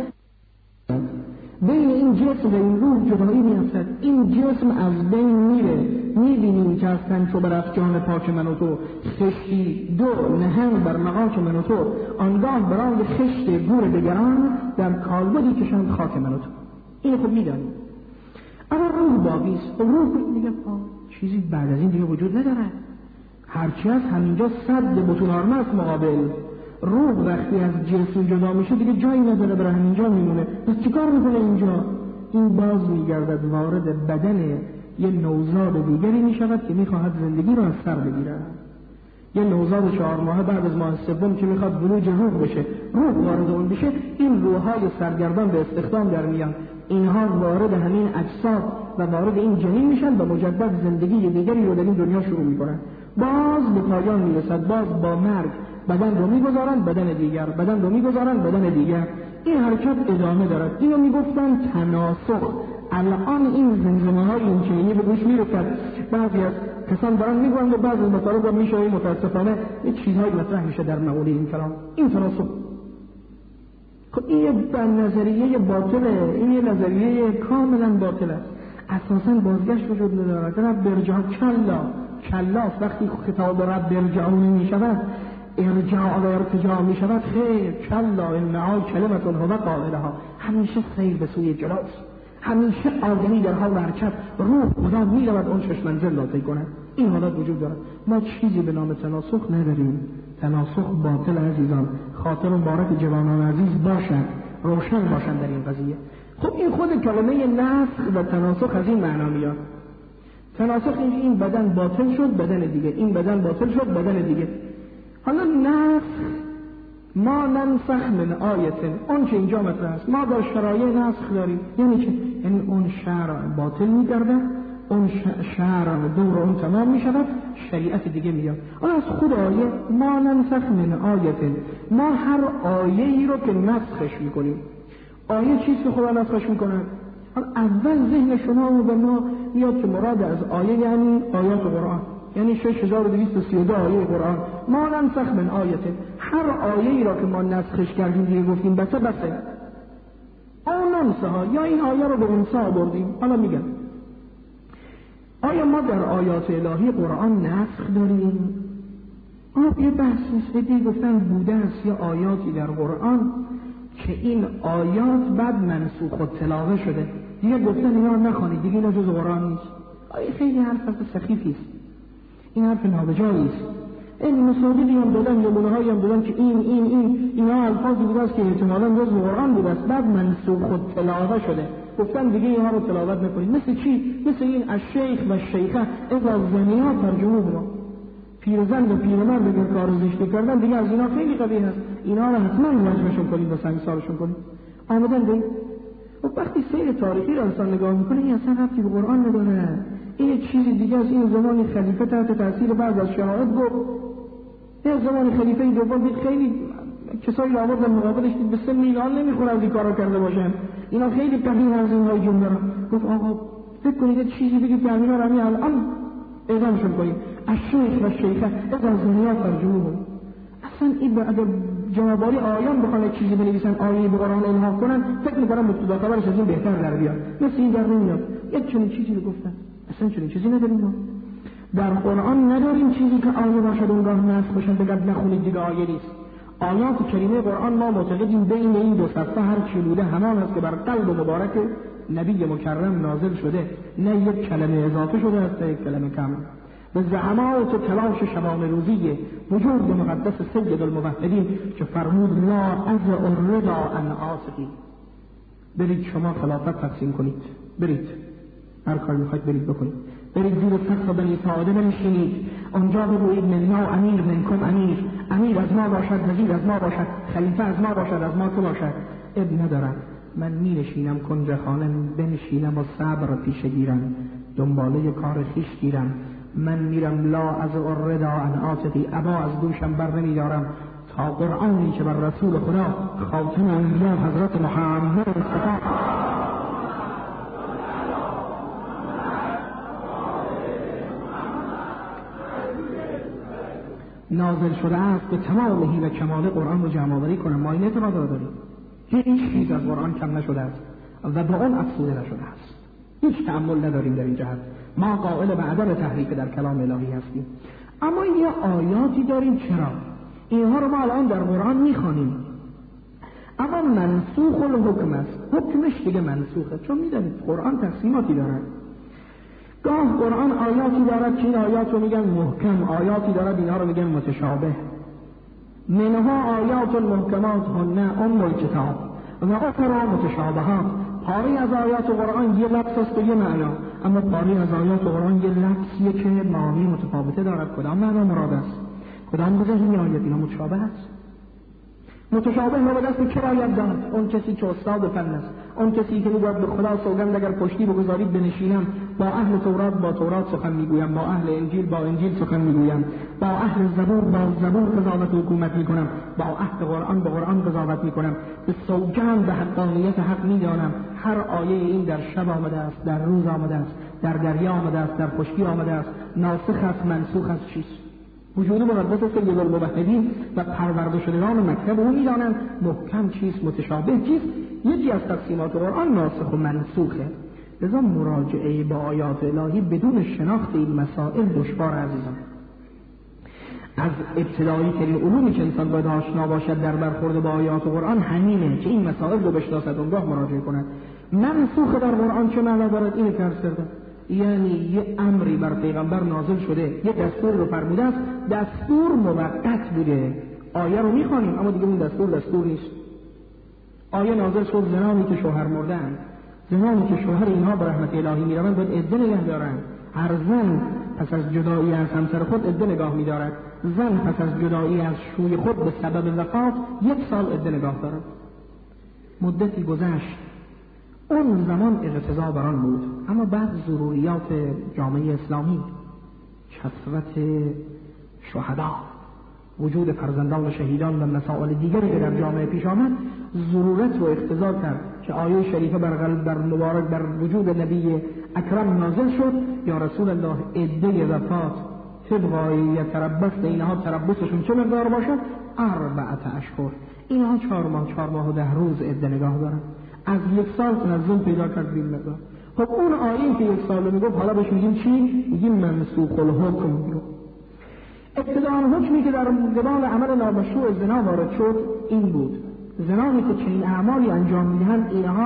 S1: بین این جسم و این روح جدایی می‌افتد. این جسم از بین میره، می‌بینیم که هستن چو برفت جان پاک من و تو، خشتی دو نهنگ بر مغاک من و تو، آنگاه برای خشت گور دگران در کالبدی کشند خاک من و تو. این خود می‌دانیم. اما روح باقی است. روح میگه چیزی بعد از این دیگه وجود نداره. هرچی از همینجا صد بطون آرمه است مقابل. روح وقتی از جسم جدا میشه دیگه جایی نداره، برای همینجا میمونه. پس چیکار میکنه اینجا؟ این باز میگردد وارد بدن یه نوزاد دیگری میشود که میخواهد زندگی رو از سر بگیره. یه نوزاد 4 ماهه بعد از ماه سوم که میخواد بلوغ روح بشه، روح وارد اون بشه، این روح‌های سرگردان به استخدام در میان. اینها وارد همین اجساد و وارد این جنین میشن و مجدد زندگی دیگری رو در این دنیا شروع میکنن. باز به پایان میرسد، باز با مرگ بدن رو میگذارن بدن دیگر، بدن رو میگذارن بدن دیگر. این حرکت ادامه دارد. اینو میگفتن تناسخ. الان این زمزمه‌های این چنینی به گوش میرسد. بعضی از کسان دارن میگویند و بعضی از مطالب رو میشه متاسفانه یه چیزهایی مطرح میشه در مقوله این کلام. این تناسخ. خب این یه نظریه باطله، این یه نظریه کاملا باطل است. اساساً بازگشت وجود ندارد. رب برجع کلاست. وقتی خطاب رب برجعون می شود، ارجاع و ارتجاع می شود، خیر کلا انها کلمتون هو قائلها. همیشه سیر به سوی جلاست، همیشه آدمی در حال حرکت، روح مدام می رود اون 6 منزل را طی کند. این حالت وجود دارد. ما چیزی به نام تناسخ نداریم. تناسخ باطل عزیزان. خاطر مبارک جوانان عزیز باشد، روشن باشند در این قضیه. خب این خود کلمه نسخ و تناسخ از این معنا میاد. تناسخ این بدن باطل شد بدن دیگه، این بدن باطل شد بدن دیگه. حالا نسخ، ما ننسخ من آیتن، اون که اینجا مطرح است. ما در شرایع نسخ داریم، یعنی که یعنی اون شرع باطل میگرده، اون شرع دور اون تمام میشود، شریعت دیگه میاد. حالا از خود آیه ما ننسخ من آیتن، ما هر آیه ای رو که نسخش میکنیم. آیه چیست که خدا نسخش میکنه؟ اول ذهن شما و به ما میاد که مراد از آیه یعنی آیات قرآن، یعنی 6232 آیه قرآن. ما ننسخ من آیه، هر آیه‌ای را که ما نسخش کردیم دیگه گفتیم بسه اون ننسها، یا این آیه رو به انسا بردیم. حالا میگم آیا ما در آیات الهی قرآن نسخ داریم؟ یه بحث نیست. گفتن بوده است یا آیاتی در قرآن که این آیات بعد منسوخ و تلاوه شده، دیگه گفتن اینا نخوانید، دیگه اینا جز قرآن نیست. خیلی حرف سخیفی است، این حرف نابجایی است. این مسائلی هم دادن، نمونه‌هایی هم دادن که اینا الفاظی بوده است که احتمالاً جز قرآن بوده است، بعد منسوخ و تلاوه شده، گفتن دیگه اینها رو تلاوت نکنید. مثل چی؟ مثل این الشیخ و الشیخه اذا زنیا ترجموهما، پیرزن و پیرمرد اگر کار زشتی کردن دیگه از اینا خیلی قبیح است، اینا رو حتما رجمشون کنید و سنگسارشون کنید. آمدن به وقتی سیر تاریخی رو انسان نگاه میکنه، این اصلا ربطی به قرآن نداره، این چیزی دیگه از این زمان خلیفه تحت تاثیر بعض از شرایط گفت. این زمان خلیفه دوم دید خیلی کسایی را آوردن مقابلش، دید به سن اینا نمیخوره از این کارا کرده باشن، اینا خیلی قبیح از این های جمله را گفت آقا فکر کنید چیزی بگید که همینا رو همین الان اعدامشون کنید. الشیخ و الشیخه اذا زنیا ترجموهم. اصلا این اگر جنابالی آیان بخوان چیزی بنویسن، آیه به قرآن الهام کنن، فکر می‌کنم مبتدا خبرش از این بهتر در بیاد. مثل این در نمیاد. یک چنین چیزی رو گفتن. اصلا چنین چیزی نداریم ما. در قرآن نداریم چیزی که آیه باشد اونگاه نسخ باشن بگید نخونید دیگه آیه نیست. آیات کریمه قرآن ما معتقدیم بین این دو صفحه هر چی بوده همان است که بر قلب مبارک نبی مکرم نازل شده، نه یک کلمه اضافه شده است یک کلمه کم. به زعمات و تلاش شبان روزی وجود مقدس سید الموحدین که فرمود لا از الرضا عن عاصی. برید شما خلافت تقسیم کنید، برید هر کاری میخواید برید بکنید، برید زیر سقف بنی ساعده بنشینید، اونجا بگویید منا امیر منکم امیر از ما باشد، وزیر از ما باشد، خلیفه از ما باشد، از ما تو باشد. اب ندارد، من می نشینم کنج خانه بنشینم و صبر پیشه گیرم، دنباله کار خویش گیرم، من میرم لا از الردا عن عاتقی، ابا از دوشم بر نمیدارم تا قرآنی که بر رسول خدا خاتم انبیا حضرت محمد مصطفی نازل شده است به تمامه و کمال قرآن رو جمع آوری کنم. ما این اعتقاد را داریم هیچ چیز از قرآن کم نشده است و به اون افزوده نشده است. هیچ تأمل نداریم در این جهت. ما قائل به عدم تحریف در کلام الهی هستیم، اما یه آیاتی داریم چرا اینها رو ما الان در قرآن میخوانیم اما منسوخ الحکم است، حکمش دیگه منسوخه. چون میدونید قرآن تقسیماتی دارد، گاه قرآن آیاتی دارد که این آیات رو میگن محکم، آیاتی دارد اینها رو میگن متشابه. منها آیات المحکمات هن ام الکتاب و اخرى متشابهات. پاری از آیات قرآن یه لفظ است و یه معنا، اما پاری از آیات قرآن یه لفظیه که معانی متفاوته دارد. کدام معنا مراد است؟ کدام بزرگ این آیات؟ اینا متشابه است. متشابه ما به دست که باید داد؟ اون کسی که استاد فن است، اون کسی که میگوید به خدا سوگند اگر پشتی بگذارید بنشینم با اهل تورات با تورات سخن میگویم، با اهل انجیل با انجیل سخن میگویم، با اهل زبور با زبور قضاوت و حکومت میکنم، با اهل قرآن به قرآن قضاوت میکنم، به سوگند به حقانیت حق میدانم. هر آیه این در شب آمده است، در روز آمده است، در دریا آمده است، در خشکی آمده است. ناسخ است، منسوخ است چیست؟ وجود مقدس سید الموحدین و پرورده شدگان مکتب او میدانند محکم چیست، متشابه چیست. یکی از تقسیمات قرآن ناسخ و منسوخه. لذا مراجعه با آیات الهی بدون شناخت این مسائل دشوار عزیزان. از ابتدایی ترین علومی که انسان باید آشنا باشد در برخورد با آیات قرآن همینه که این مسائل رو بشناسد و اونگاه مراجعه کند. منسوخ در قرآن چه معنا دارد؟ اینو که عرض کردم، یعنی یه امری بر پیغمبر نازل شده، یه دستور رو فرموده است، دستور موقت بوده. آیه رو میخوانیم اما دیگه اون دستور نیست. آیه نازل شد زنانی که شوهر مردن، زنانی که شوهر اینها به رحمت الهی میروند باید عده نگه دارن. هر زن پس از جدایی از همسر خود عده نگاه میدارد. زن پس از جدایی از شوی خود به سبب وفات 1 سال عده نگاه دارد. مدتی گذشت، اون زمان اقتضا بر آن بود، اما بعد ضروریات جامعه اسلامی، کثرت شهدا، وجود فرزندان و شهیدان و مسائل دیگری که در جامعه پیش آمد ضرورت رو اقتضا کرد که آیه شریفه بر مبارک بر وجود نبی اکرم نازل شد. یا رسول الله عده وفات طبق یتربص، اینها تربصشون چه مقدار باشد؟ 4 اشهر. اینها 4 ماه و 10 روز عده نگاه دارن. از 1 سال تنظیم پیدا کرد این مقدار. خب اون آیه که 1 سال میگفت حالا بهش میگیم چی؟ میگیم منسوخ الحکم. ابتداء حکمی که در قبال عمل نامشروع زنا وارد شد این بود: زنانی که چنین اعمالی انجام میدهند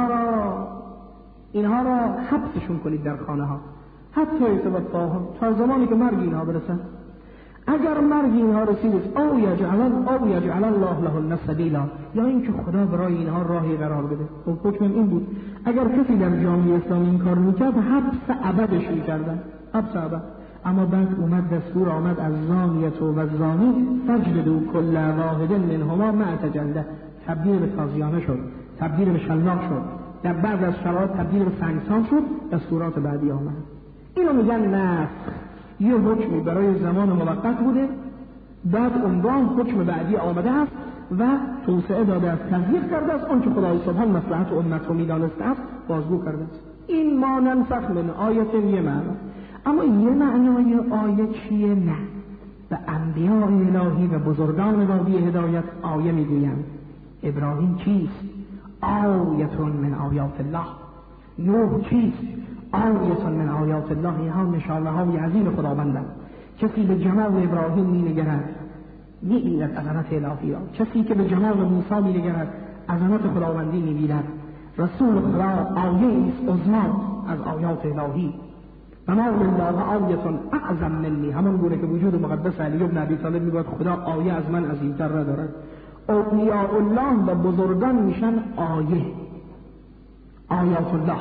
S1: اینها را حبسشون کنید در خانه ها حتی یتوفاهم، تا زمانی که مرگ اینها برسن. اگر مرگ اینها رسید او یجعل الله لهن سبیلا، یا اینکه خدا برای اینها راهی قرار بده. خب حکم این بود اگر کسی در جامعه اسلامی این کار میکرد حبس ابدش میکردن، حبس ابد. اما بعد دستور آمد از زانیت و زانی فجلدوا کل واحد منهما مع تجلده، تبدیل به تازیانه شد، تبدیل به شلاق شد، در بعض از شرایط تبدیل به سنگسان شد. دستورات بعدی آمد. اینو میگن نسخ. یه حکمی برای زمان موقت بوده، بعد اونگاه حکم بعدی آمده است و توسعه داده است، تغییر کرده است. آنچه خدای سبحان مصلحت امت رو میدانسته است بازگو کرده است. این ما ننسخ من آیت یه معنا، اما یه معنای آیه چیه؟ نه. و انبیاء الهی و بزرگان وادی هدایت آیه میگویند. ابراهیم چیست؟ آیتون من آیات الله. نوح چیست؟ آیتون من آیات الله. اینها نشانه های عظیم خداوندند. کسی به جمال ابراهیم مینگرد می‌بیند عظمت الهی را. کسی که به جمال موسی مینگرد عظمت خداوندی می‌بیند. رسول خدا آیه است عظما از آیات الهی. و ما لله آیتون اعظم منی، همان گونه که وجود مقدس علی بن ابی طالب میگوید خدا آیه از من عظیم‌تر ندارد. اولیاء الله و بزرگان میشن آیه، آیات الله.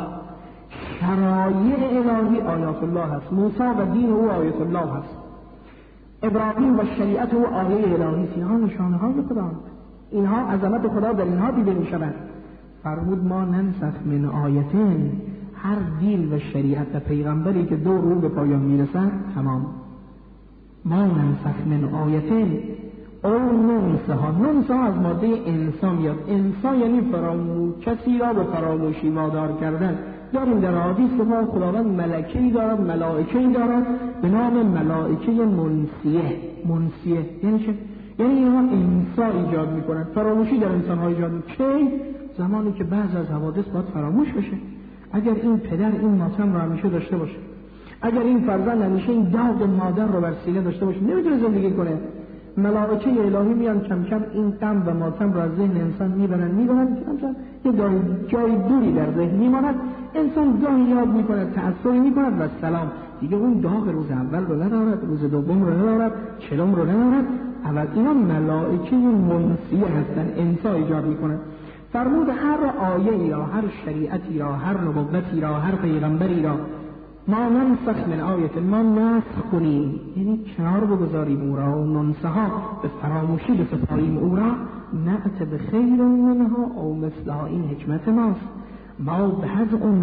S1: شرایع الهی آیات الله هست. موسی و دین او آیات الله هست. ابراهیم و شریعت او آیه الهی. اینها نشانه های خدا، اینها عظمت خدا در اینها دیده میشود. فرمود ما ننسخ من آیتین، هر دین و شریعت و پیغمبری که دور رو به پایان میرسن تمام. ما ننسخ من آیه او ننسها از ماده انسان میاد. انسان یعنی کسی را به فراموشی وادار کردن. داریم در حدیث که ما خداوند ملکه‌ای دارد، ملائکه‌ای دارد به نام ملائکه منسیه. یعنی چه؟ یعنی اینها انسا ایجاد میکنن، فراموشی در انسان‌ها ایجاد میکنن. زمانی که بعض از حوادث باید فراموش بشه. اگر این پدر این ماتم رو همیشه داشته باشه، اگر این فرزند همیشه این داغ مادر رو بر سینه داشته باشه، نمیتونه زندگی کنه. ملائکه الهی میان کم کم این غم و ماتم رو از ذهن انسان میبرن یه جای دوری در ذهن میماند. انسان گاهی یاد میکنه، تأثری میکنه و سلام دیگه اون داغ روز اول رو ندارد، روز دوم رو ندارد، چلم رو ندارد. اول اینا ملائکه منسیه هستن، انسان ایجاد میکنه. فرمود هر آیه را، هر شریعتی را، هر نبوتی را، هر پیغمبری را ما ننسخ من آیه، ما نسخ کنیم، یعنی کنار بگذاریم او را و ننسها به فراموشی بسپاریم او را، نأت بخیر منها او مثلها. این حکمت ماست. ما بهز اون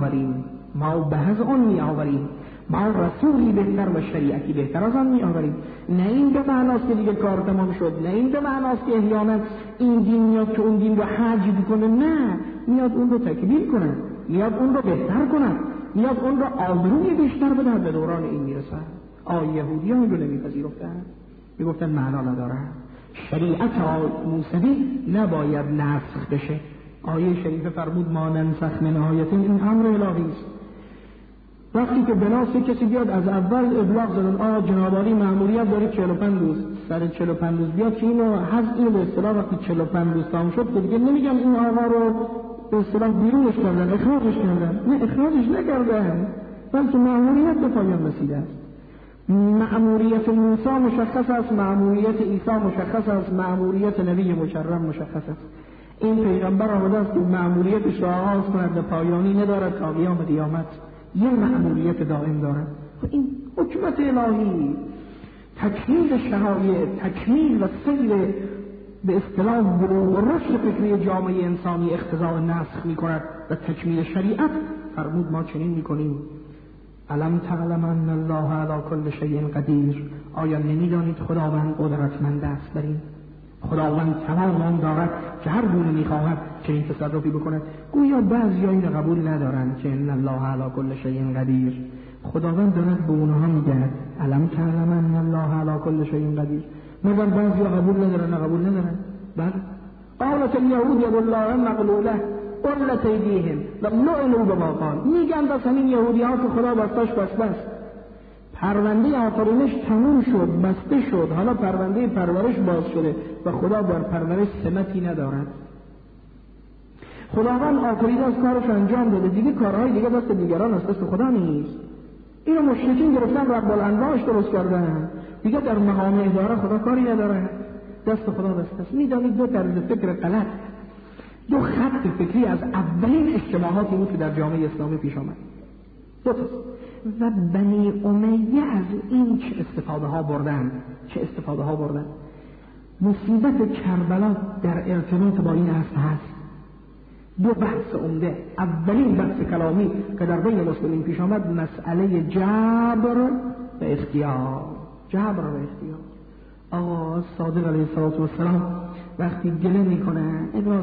S1: میآوریم، ما رسولی بهتر و شریعتی بهتر از آن میآوریم. نه این به معناست که دیگه کار تمام شد، نه این به معناست که احیانا این دین میاد که اون دین رو حجب کنه، نه، میاد اون رو تکمیل کنه، میاد اون رو بهتر کنه، میاد اون رو آبروی بیشتر بدن. به دوران این میرسن. یهودی ها این رو نمیپذیرفتن، میگفتن معنا نداره. شریعت موسوی نباید نسخ بشه. آیه شریفه فرمود ما ننسخ من آیه، این امر الهی است. وقتی که بناس کسی بیاد از اول ابلاغ زدن جناب عالی مأموریت دارید 45 روز، سر 45 روز بیاد که اینو اینو به اصطلاح وقتی 45 روز تمام شد که دیگه نمیگم این آقا رو به اصطلاح بیرونش کردن، اخراجش کردن. نه، اخراجش نکردن، بلکه مأموریت به پایان رسیده است. مأموریت موسی مشخص است، مأموریت عیسی مشخص است، مأموریت نبی مکرم مشخص است. این پیغمبر آمده است که مأموریتش را آغاز کند و پایانی ندارد تا قیامت. یه مأموریت دائم دارد. این حکمت الهی، تکمیل شرایط، تکمیل و سیر به اصطلاح بلوغ و رشد فکری جامعه انسانی اقتضاء نسخ می‌کند و تکمیل شریعت. فرمود ما چنین می‌کنیم. الم تعلم ان الله علی کل شیء قدیر. آیا نمی‌دانید خداوند قدرتمند است بر این؟ خداوند توان دارد که هر گونه می‌خواهد چنین تصرفی بکند. گویا بعضی‌ها این قبول ندارند که ان الله علی کل شیء قدیر. خداوند دارد به اونها میگه الم تعلم ان الله علی کل شیء قدیر. مگر بعضی‌ها قبول ندارن. بله. قالت الیهود ید الله مغلوله قلت ایدیهم و لعنوا بما قالوا. میگن بس همین یهودی‌ها که خدا بستش بس پرونده آفرینش تموم شد، بسته شد، حالا پرونده پرورش باز شده و خدا در پرورش سمتی ندارد. خداوند آفرین از کارش انجام داده، دیگه کارهای دیگه دست دیگران است، دست خدا نیست. اینو مشرکین گرفتن رب الانواعش درست کردن، دیگه در مقام اداره خدا کاری نداره، دست خدا بسته است. میدانید دو طرز فکر غلط، دو خط فکری از اولین اجتماعاتی بود که در جامعه اسلامی پیش آمد. دو تا و بنی امیه از این چه استفاده ها بردن. مصیبت کربلا در ارتباط با این اصل هست. دو بحث عمده. اولین بحث کلامی که در بین مسلمین پیش آمد مسئله جبر و اختیار. آقا صادق علیه السلام وقتی گله میکنه ابراز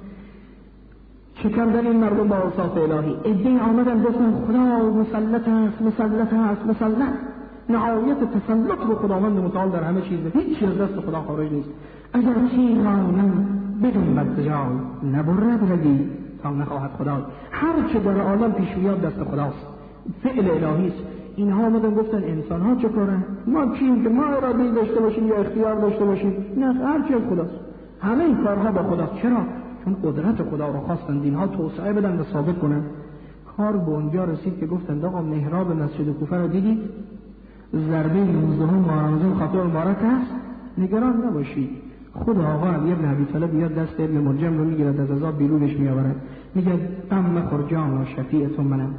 S1: شکر در این مردم با اوصاف الهی، عده‌ای آمدن گفتن خدا مسلط است. نهایت تسلط رو خداوند متعال در همه چیز، هیچ چیز دست خدا خارج نیست. اگر چیزانم بدون بدجای نبرد ردی تا نخواهد خدا. هر چه در عالم پیش میاد دست خداست، فعل الهی است. اینها آمدن گفتن انسان ها چه کارن؟ ما چیم که ما اراده داشته باشیم یا اختیار داشته باشیم؟ نه، هر چی از خداست. همه این کارها با خداست. چرا؟ چون قدرت خدا رو خواستن دینها توسعه بدن و ثابت کنن. کار به اونجا رسید که گفتن آقا محراب مسجد کوفه رو دیدید؟ ضربه 19 محرم خاطر مبارک است. نگران نباشید، خود آقا علی بن ابی طالب بیاد دست ابن مرجم رو میگیرد، از عذاب بیرونش میآورد، میگه غم مخور جان و شفیعتون منم.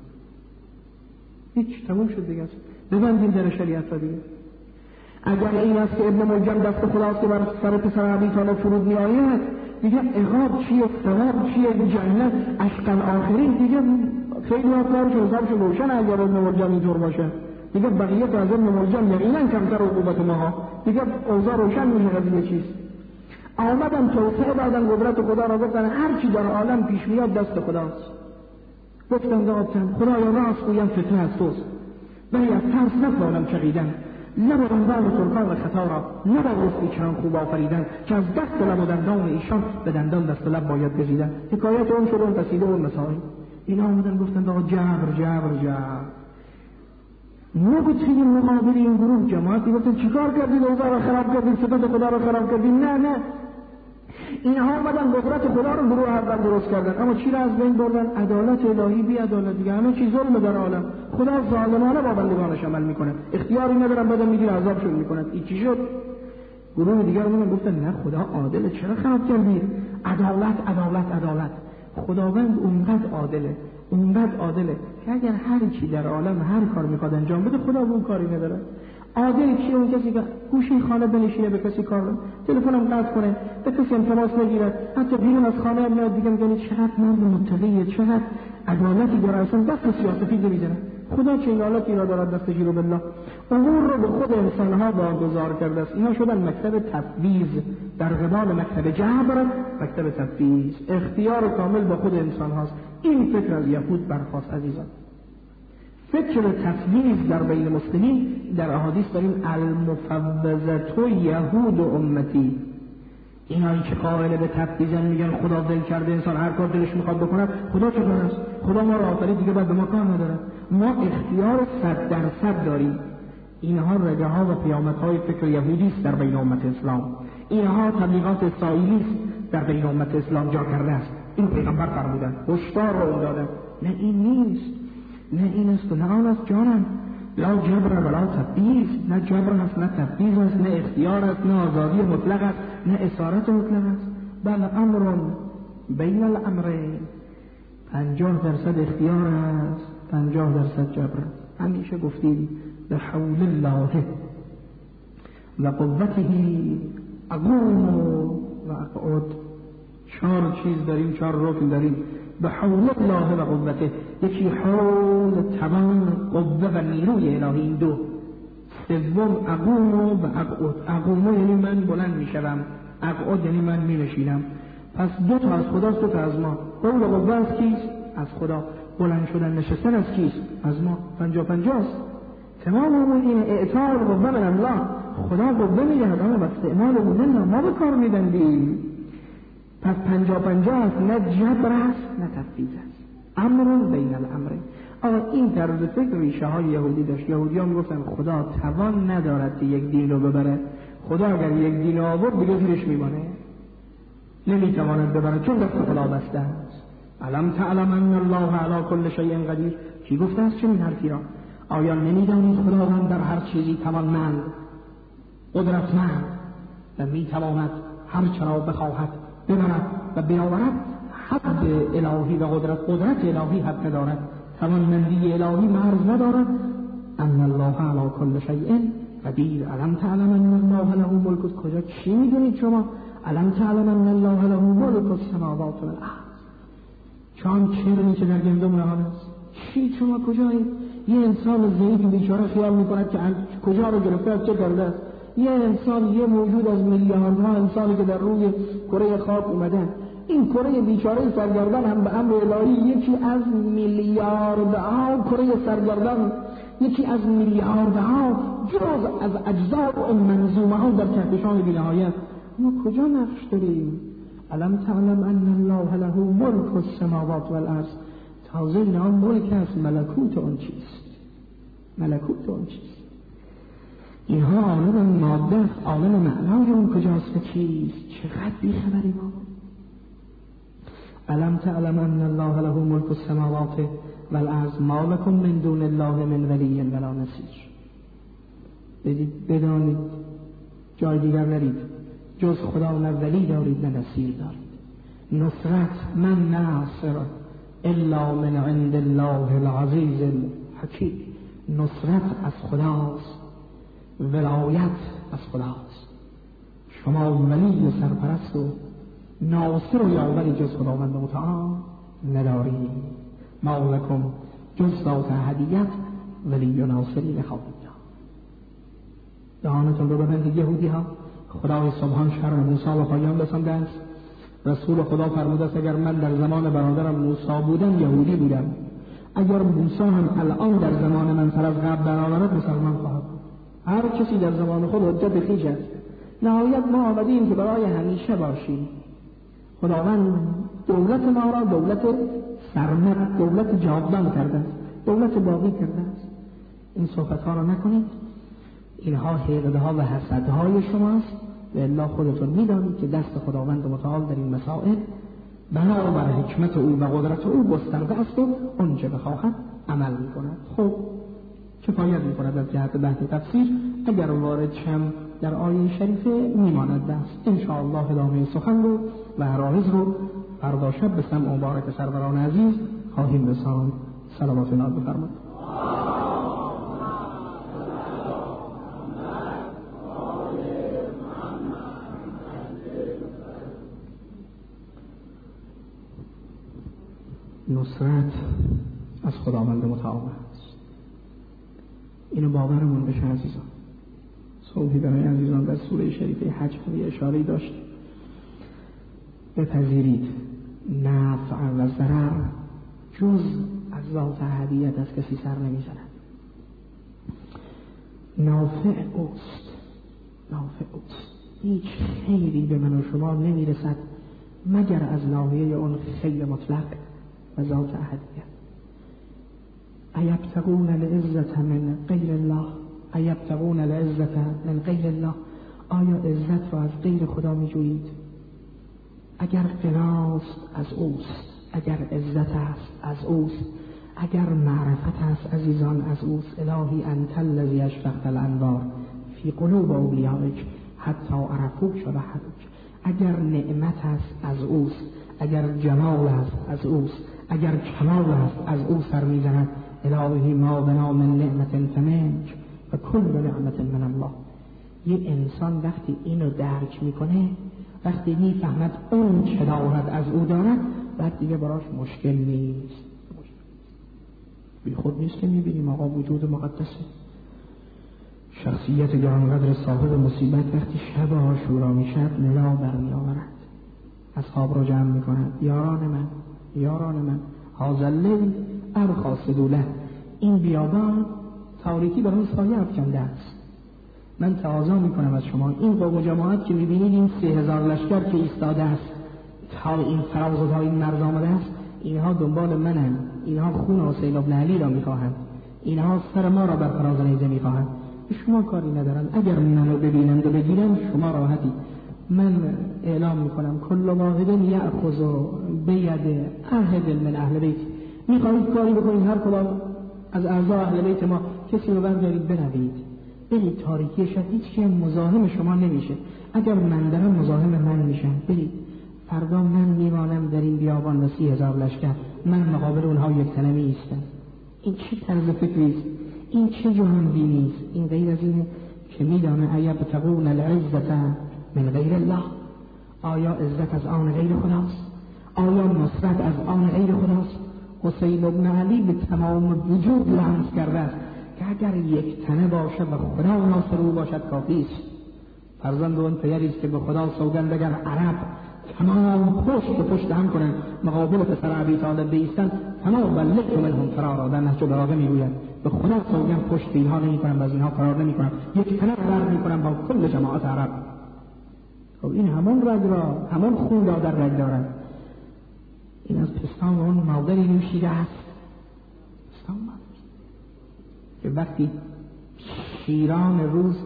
S1: هیچ، تموم شد دیگه. ببندیم در شریعت را دیگه. اگر این است که ابن مرجم دست خداست که بر سر پسر ابی طالب فرود میآید، دیگه عقاب چیه، ثواب چیه، جنت، اشق الاخرین، دیگه خیلی کارش حسابش روشن اگر ابن ملجم اینطور باشه. دیگه بقیه از ابن ملجم یقینا کمتر عقوبت ماها، دیگه اوضاع روشن میشه قضیه چیست. آمدن توسعه دادن قدرت خدا را، گفتن هر چی در عالم پیش میاد دست خداست. گفتن دادن خدایا راست گویم فتنه از توست، ولی از ترس نتوانم چقیدن، نه به عنوان سلطان خطا را، نه به رسلی چنان خوب آفریدن که از دست لب و دندان ایشان به دندان دست و لب باید بزیدن. حکایت اون شد اون قصیده اون مسائل. اینا آمدن گفتن آقا جبر نبودیم مقابل این گروه جماعتی گفتن چیکار کردید، اوضاع را خراب کردید، صفت خدا را خراب کردید. نه اینها آمدن قدرت خدا رو گروه اول درست کردن، اما چی را از بین بردن؟ عدالت الهی بی عدالت دیگه، همه چیز ظلم در عالم. خدا ظالمانه با بندگانش عمل میکنه، اختیاری ندارن، بعد میگیره عذابشون میکنه. این چی شد؟ گروه دیگر اومدن گفتن نه خدا عادله، چرا خراب کردید؟ عدالت. خداوند اونقدر عادله که اگر هر کی در عالم هر کار میخواد انجام بده، خدا اون کاری نداره. عادل کیه؟ اون کسی که گوشه خانه بنشینه، به کسی کار تلفنم قطع کنه، به کسی تماس نگیره، حتی بیرون از خانه میاد دیگه میگه چقدر مرد متقیه، چقدر عدالتی داره، اصلا دست سیاستی نمیزنه. خدا چه عدالتی را دارد دستش رو بالله. امور رو به خود انسانها واگذار کرده است. اینا شدن مکتب تفویض در قبال مکتب جبر. مکتب تفویض اختیار کامل با خود انسان هاست. این فکر از یهود برخاست عزیزان. فکر تفویض در بین مسلمین در احادیث داریم المفوضة یهود امتی. اینایی که قائل به تفویضن میگن خدا ول کرده، انسان هر کار دلش میخواد بکنه. خدا چه کار است؟ خدا ما را آفرید دیگه بعد به ما کار نداره. ما اختیار 100% داریم. اینها رگه ها و پیامت های فکر یهودی است در بین امت اسلام. اینها تبلیغات اسرائیلی است در بین امت اسلام جا کرده است. این پیغمبر فرمودن، هشدار رو دادن. نه این نیست، نه این است و نه آن است جانم. لا جبر ولا تفویض، نه جبر است نه تفویض است، نه اختیار است نه آزادی مطلق است، نه اسارت مطلق است. بل امر بین الامرین، 50% اختیار است، 50% جبر. همیشه گفتیم به حول الله و قوته اقوم و اقعد. 4 چیز داریم، 4 رکن داریم. به حول الله و قوته، یکی حول توان، قوه و نیروی الهی، این 2. سوم اقوم و اقعد. اقوم یعنی من بلند میشم، اقعد یعنی من مینشینم. پس 2 تا از خداست، 2 تا از ما. قول و قوه از کیست؟ از خدا. بلند شدن نشستن از کیست؟ از ما. 50-50 است. تمام این اعطاء قوه من الله، خدا قوه میدهد اما به استعمال اون ما به کار میبندیم. پس 50-50 است، نه جبر است نه تفویض است. امر بین الامرین. این طرز فکر ریشه های یهودی داشت. یهودی ها میگفتن خدا توان ندارد که یک دین رو ببره. خدا اگر یک دین رو آورد دیگه زیرش میمانه، نمیتواند ببره چون دست خدا بسته است. الم تعلم ان الله علی کل شیء قدیر. کی گفته است چنین حرفی را؟ آیا نمیدانید خداوند در هر چیزی توانمند، قدرتمند و میتواند هر چرا بخواهد ببرد و بیاورد؟ حد الهی و قدرت الهی حد ندارد، توانمندی الهی مرز ندارد. ان الله علی کل شیء قدیر. الم تعلم ان الله له ملک. کجا چی میدونید شما؟ الم تعلم ان الله له ملک السماوات و الارض. چون چیزی که در گندم نهان است. چی شما کجایید؟ یه انسان ضعیف بیچاره خیال میکند که کجا رو گرفته از چه کرده است. یه انسان، یه موجود از میلیاردها انسانی که در روی کره خاک اومدن، این کره بیچاره سرگردان هم به امر الهی یکی از میلیاردها کره سرگردان، یکی از میلیاردها جز از اجزاء منظومه ها در کهکشان بی‌نهایت. ما کجا نقش داریم؟ الم تعلم ان الله له ملک السماوات والارض. تازه نام ملک است، ملکوت اون چیست؟ ملکوت اون چیست؟ اینها عالم ماده، عالم معنای اون کجاست و چیست؟ چقدر بیخبری ما. الم تعلم ان الله له ملک السماوات والارض ما لكم من دون الله من ولی ولا نصیر. بدانید جای دیگر نرید، جز خدا نه ولی دارید نه نصیر دارید. نصرت من ناصر الا من عند الله العزیز الحکیم. نصرت از خداست، ولایت از خداست. شما ولی و سرپرست و ناصر و یاوری جز خداوند متعال نداری. ما لکم جز ذات احدیت ولی و ناصری نخواهید. دهانتون رو ببندید یهودی ها. خدای سبحان شرم موسی و پایان رسانده است. رسول خدا فرموده است اگر من در زمان برادرم موسی بودم یهودی بودم، اگر موسی هم الان در زمان من سر از قبل برآورد مسلمان خواهد بود. هر کسی در زمان خود حجت خویش است. نهایت ما آمدیم که برای همیشه باشیم. خداوند دولت ما را دولت سرمد، دولت جاودان کرده است، دولت باقی کرده است. این صحبت ها را نکنید. اینها حقده ها و حسد های شماست و الا خودتون میدانید که دست خداوند متعال در این مسائل بنابر حکمت او و قدرت او گسترده است و آنچه بخواهد عمل میکند. خب کفایت میکند از جهت بحث تفسیر. اگر وارد شم در آیه شریفه میماند است. انشاءالله ادامه سخن رو و عرایض رو فردا شب به سمع مبارک سروران عزیز خواهیم رساند. صلوات الله بفرمایید. نصرت از خداوند متعال است. اینو باورمون بشه عزیزان. صبحی برای عزیزان در سوره شریفه حج یه اشاره‌ای داشت. بپذیرید نفع و ضرر جز از ذات احدیت از کسی سر نمیزند. نافع اوست، نافع اوست. هیچ خیری به من و شما نمیرسد مگر از ناحیه اون خیر مطلق و ذات احدیت. ایبتغون العزة من غیر الله، ایبتغون العزة من غیر الله. آیا عزت را از غیر خدا می جویید؟ اگر غناست از اوست، اگر عزت است از اوست، اگر معرفت است عزیزان از اوست. الهی انت الذی اشرقت الانوار فی قلوب اولیائک حتی عرفوک و وحدوک. اگر نعمت است از اوست، اگر جمال است از اوست، اگر کمال است از او سر میزند. الهی ما بنا من نعمت فمنک و کل نعمت من الله. یه انسان وقتی اینو درک میکنه، وقتی میفهمد اون چه دارد از او دارد، بعد دیگه براش مشکل نیست. بی خود نیست که میبینیم آقا وجود مقدسه. شخصیت گرانقدر صاحب مصیبت وقتی شب عاشورا میشد ندا برمی آورد، اصحاب را جمع میکند. یاران من، یاران من، هذا اللیل ارخی صدوله. این بیابان تاریکی بر اون سایه افکنده است. من تقاضا میکنم از شما این قوم و جماعت که میبینید این 3000 لشکر که ایستاده است تا این فراز و تا این مرز آمده است، اینها دنبال منن، اینها خون حسین بن علی را میخواهند، اینها سر ما را بر فراز نیزه میخواهند. شما کاری ندارن. اگر منو ببینند و بگیرن شما راحتی. من اعلام میکنم کل واحد یأخذ بید احد من اهل بیت. میخواهید کاری بکنید هر کدام از اعضا اهل بیت ما کسی رو بردارید بروید. برید تاریکی شب هیچ کی مزاحم شما نمیشه. اگر من دارم مزاحم من میشن. برید. فردا من میمانم در این بیابان و 30,000 لشکر. من مقابل اونها یک تنه میایستم. این چه طرز فکری است؟ این چه جهان بینی است؟ این غیر از اینه که میدانه ایبتغون العزة من غیر الله. آیا عزت از آن غیر خداست؟ آیا نصرت از آن غیر خداست؟ حسین بن علی به تمام وجود لمس کرده است که اگر یک تنه باشه و خدا ناصر او باشد کافی است. فرزند اون پدری است که به خدا سوگند اگر عرب تمام پشت به پشت هم کنن مقابل پسر ابی طالب بایستن، تمام بلغت منهم فرارا. در نهج البلاغه میگوید به خدا سوگند پشت اینها نمیکنم و از اینها فرار نمیکنم، یک تنه فرار میکنم با کل جماعت عرب. خب این همون رگ را، همون خون را در رگ دارد. این از پستان اون مادری نوشیده است. پستان مادری که وقتی شیران روز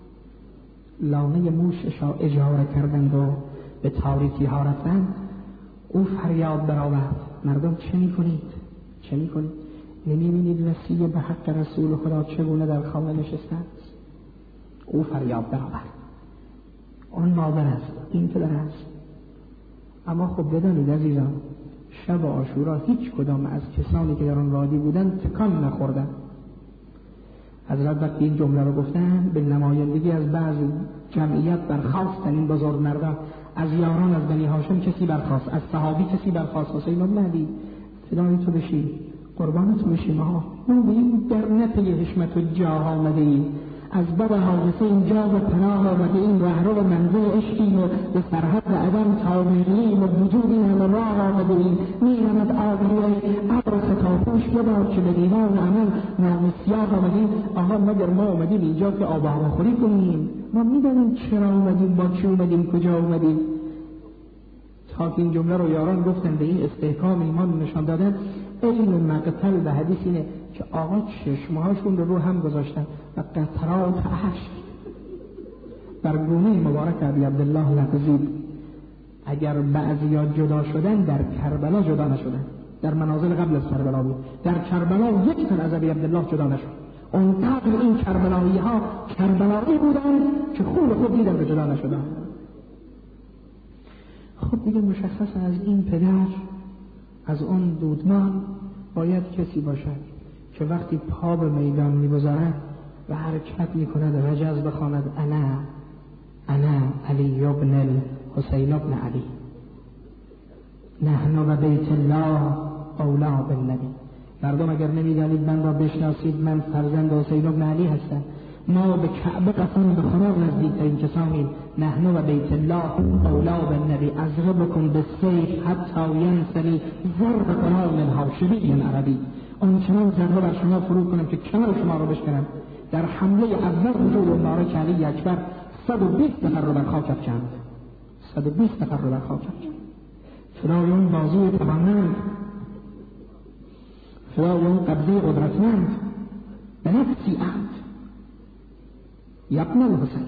S1: لانه موش اجاره کردند و به تاریکی ها رفتند، او فریاد برآورد مردم چه میکنید؟ چه میکنید؟ نمیبینید وصیه به حق رسول خدا چگونه در خانه نشسته است؟ او فریاد برآورد. آن مادر است، این پدر است. اما خب بدانید عزیزان، شب عاشورا هیچ کدام از کسانی که در آن وادی بودند تکان نخوردند. حضرت وقتی این جمله رو گفتن به نمایندگی از بعض جمعیت برخاستن این بزرگ مردان از یاران از بنی هاشم کسی برخاست، از صحابی کسی برخاست. حسین بن علی فدای تو بشی، قربان تو بشی، ما به این در نپی حشمت و جاه آمده ایم، از باب حادثه اینجا به پناه آمده این رهرو و منزل عشقیم و به سرحد عدم تابعیم و وجود این همه راه آمده ایم. میرمد آبروی ابر ستاپوش ببار که به دیوان عمل نامسیاه آمدیم. آقا مگر ما آمدیم اینجا که آب و هوا خوری کنیم؟ ما میدونیم چرا آمدیم، با چی اومدیم، کجا اومدیم. تا که این جمله رو یاران گفتن به این استحکام ایمان نشان دادن. علم مقتل به حدیث اینه که آقا چشمهاشون رو هم گذاشتن و قطرات اشک بر گونه مبارک ابی عبدالله لغزید. اگر بعضیا جدا شدن در کربلا جدا نشدن، در منازل قبل از کربلا بود، در کربلا یک تن از ابی عبدالله جدا نشد. اونقدر این کربلایی ها کربلایی بودن که خود دیدن به جدا نشدن. خب دیگه مشخص از این پدر، از اون دودمان باید کسی باشد که وقتی پا به میدان می‌گذارد و حرکت می‌کند رجز بخواند انا علی ابن الحسین ابن علی، نحن و بیت الله اولا بالنبی. مردم اگر نمی‌دانید من را بشناسید، من فرزند حسین ابن علی هستم. ما به کعبه قسم به خدا نزدیکترین کسانیم. نحن و بیت الله اولا بالنبی اضربکم بالسیف حتی ینثنی ضرب غلام هاشمی عربی. اون چنان ضربه بر شما فرود کنم که کمر شما رو بشکنم. در حمله اول حضور مبارک علی اکبر 120 نفر رو بر خاک افکند. 120 نفر رو بر خاک افکند. فدای اون بازوی توانمند، فدای اون قبضه قدرتمند، به نفسی عهد یبن الحسین.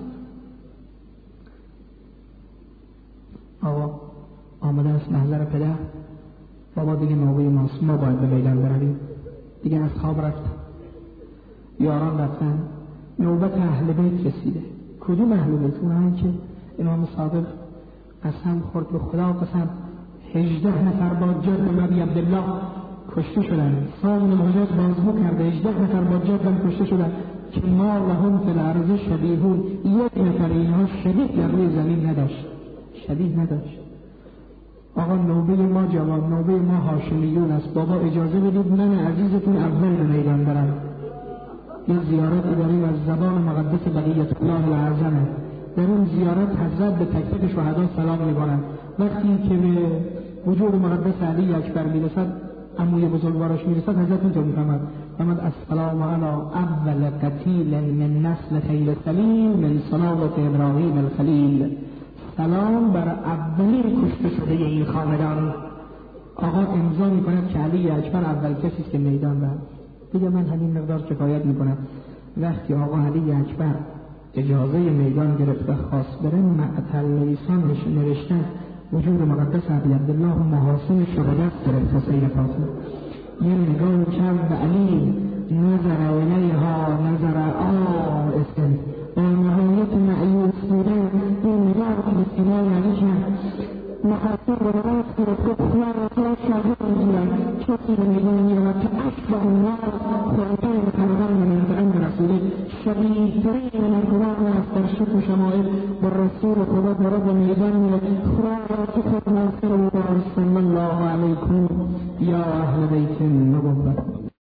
S1: آقا آمده است محضر پدر. بابا دیگه نوبه ماست، ما باید به میدان برویم. دیگه اصحاب رفتن، یاران رفتن، نوبت اهل بیت رسیده. کدوم اهل بیت؟ اونهایی که امام صادق قسم خورد به خدا، قسم 18 نفر با جد ابی عبدالله کشته شدن. سامون الحجاج بازگو کرده 18 نفر با جد کشته شدن که ما لهم فی الارض شبیهون. یک نفر اینها شبیه در روی زمین نداشت، شبیه نداشت. آقا نوبه ما جوان، نوبه ما هاشمیون است. بابا اجازه بدید من عزیزتون اول به میدان برم. این زیارت داریم از زبان مقدس بقیت الله العظمه. در این زیارت حضرت به تک تک شهدا سلام می‌کنند. وقتی که به وجود مقدس علی اکبر میرسد، عموی بزرگوارش میرسد، حضرت اینطور می‌فرماد: السلام علی اول قتیل من نسل خیل سلیم من صلابت ابراهیم الخلیل. سلام بر اولین کشته شده این خاندان. آقا امضا می‌کند که علی اکبر اول کسی است که میدان رفت. دیگه من همین مقدار کفایت می‌کنم. وقتی آقا علی اکبر اجازه میدان گرفت و خواست بره، مقتل نویسان نوشتن وجود مقدس ابی عبدالله محاسن شهادت گرفت حسین فاطمه. یه نگاه کرد به علی، نظر الیها نظر آسن، با نهایت معیوس بودن این نگاه به سینای علی کرد. محاسن رو راست گرفت و خواهر را شاهد میگیرن کسی رو میگن میرد که اشبه الناس خورتان بطرقان منطقن رسولی. شبیه ترین مرگوان است در شکل شمائل با رسول خدا برد و میدان میرد. خدا را که خود ناصر و صلی الله علیکم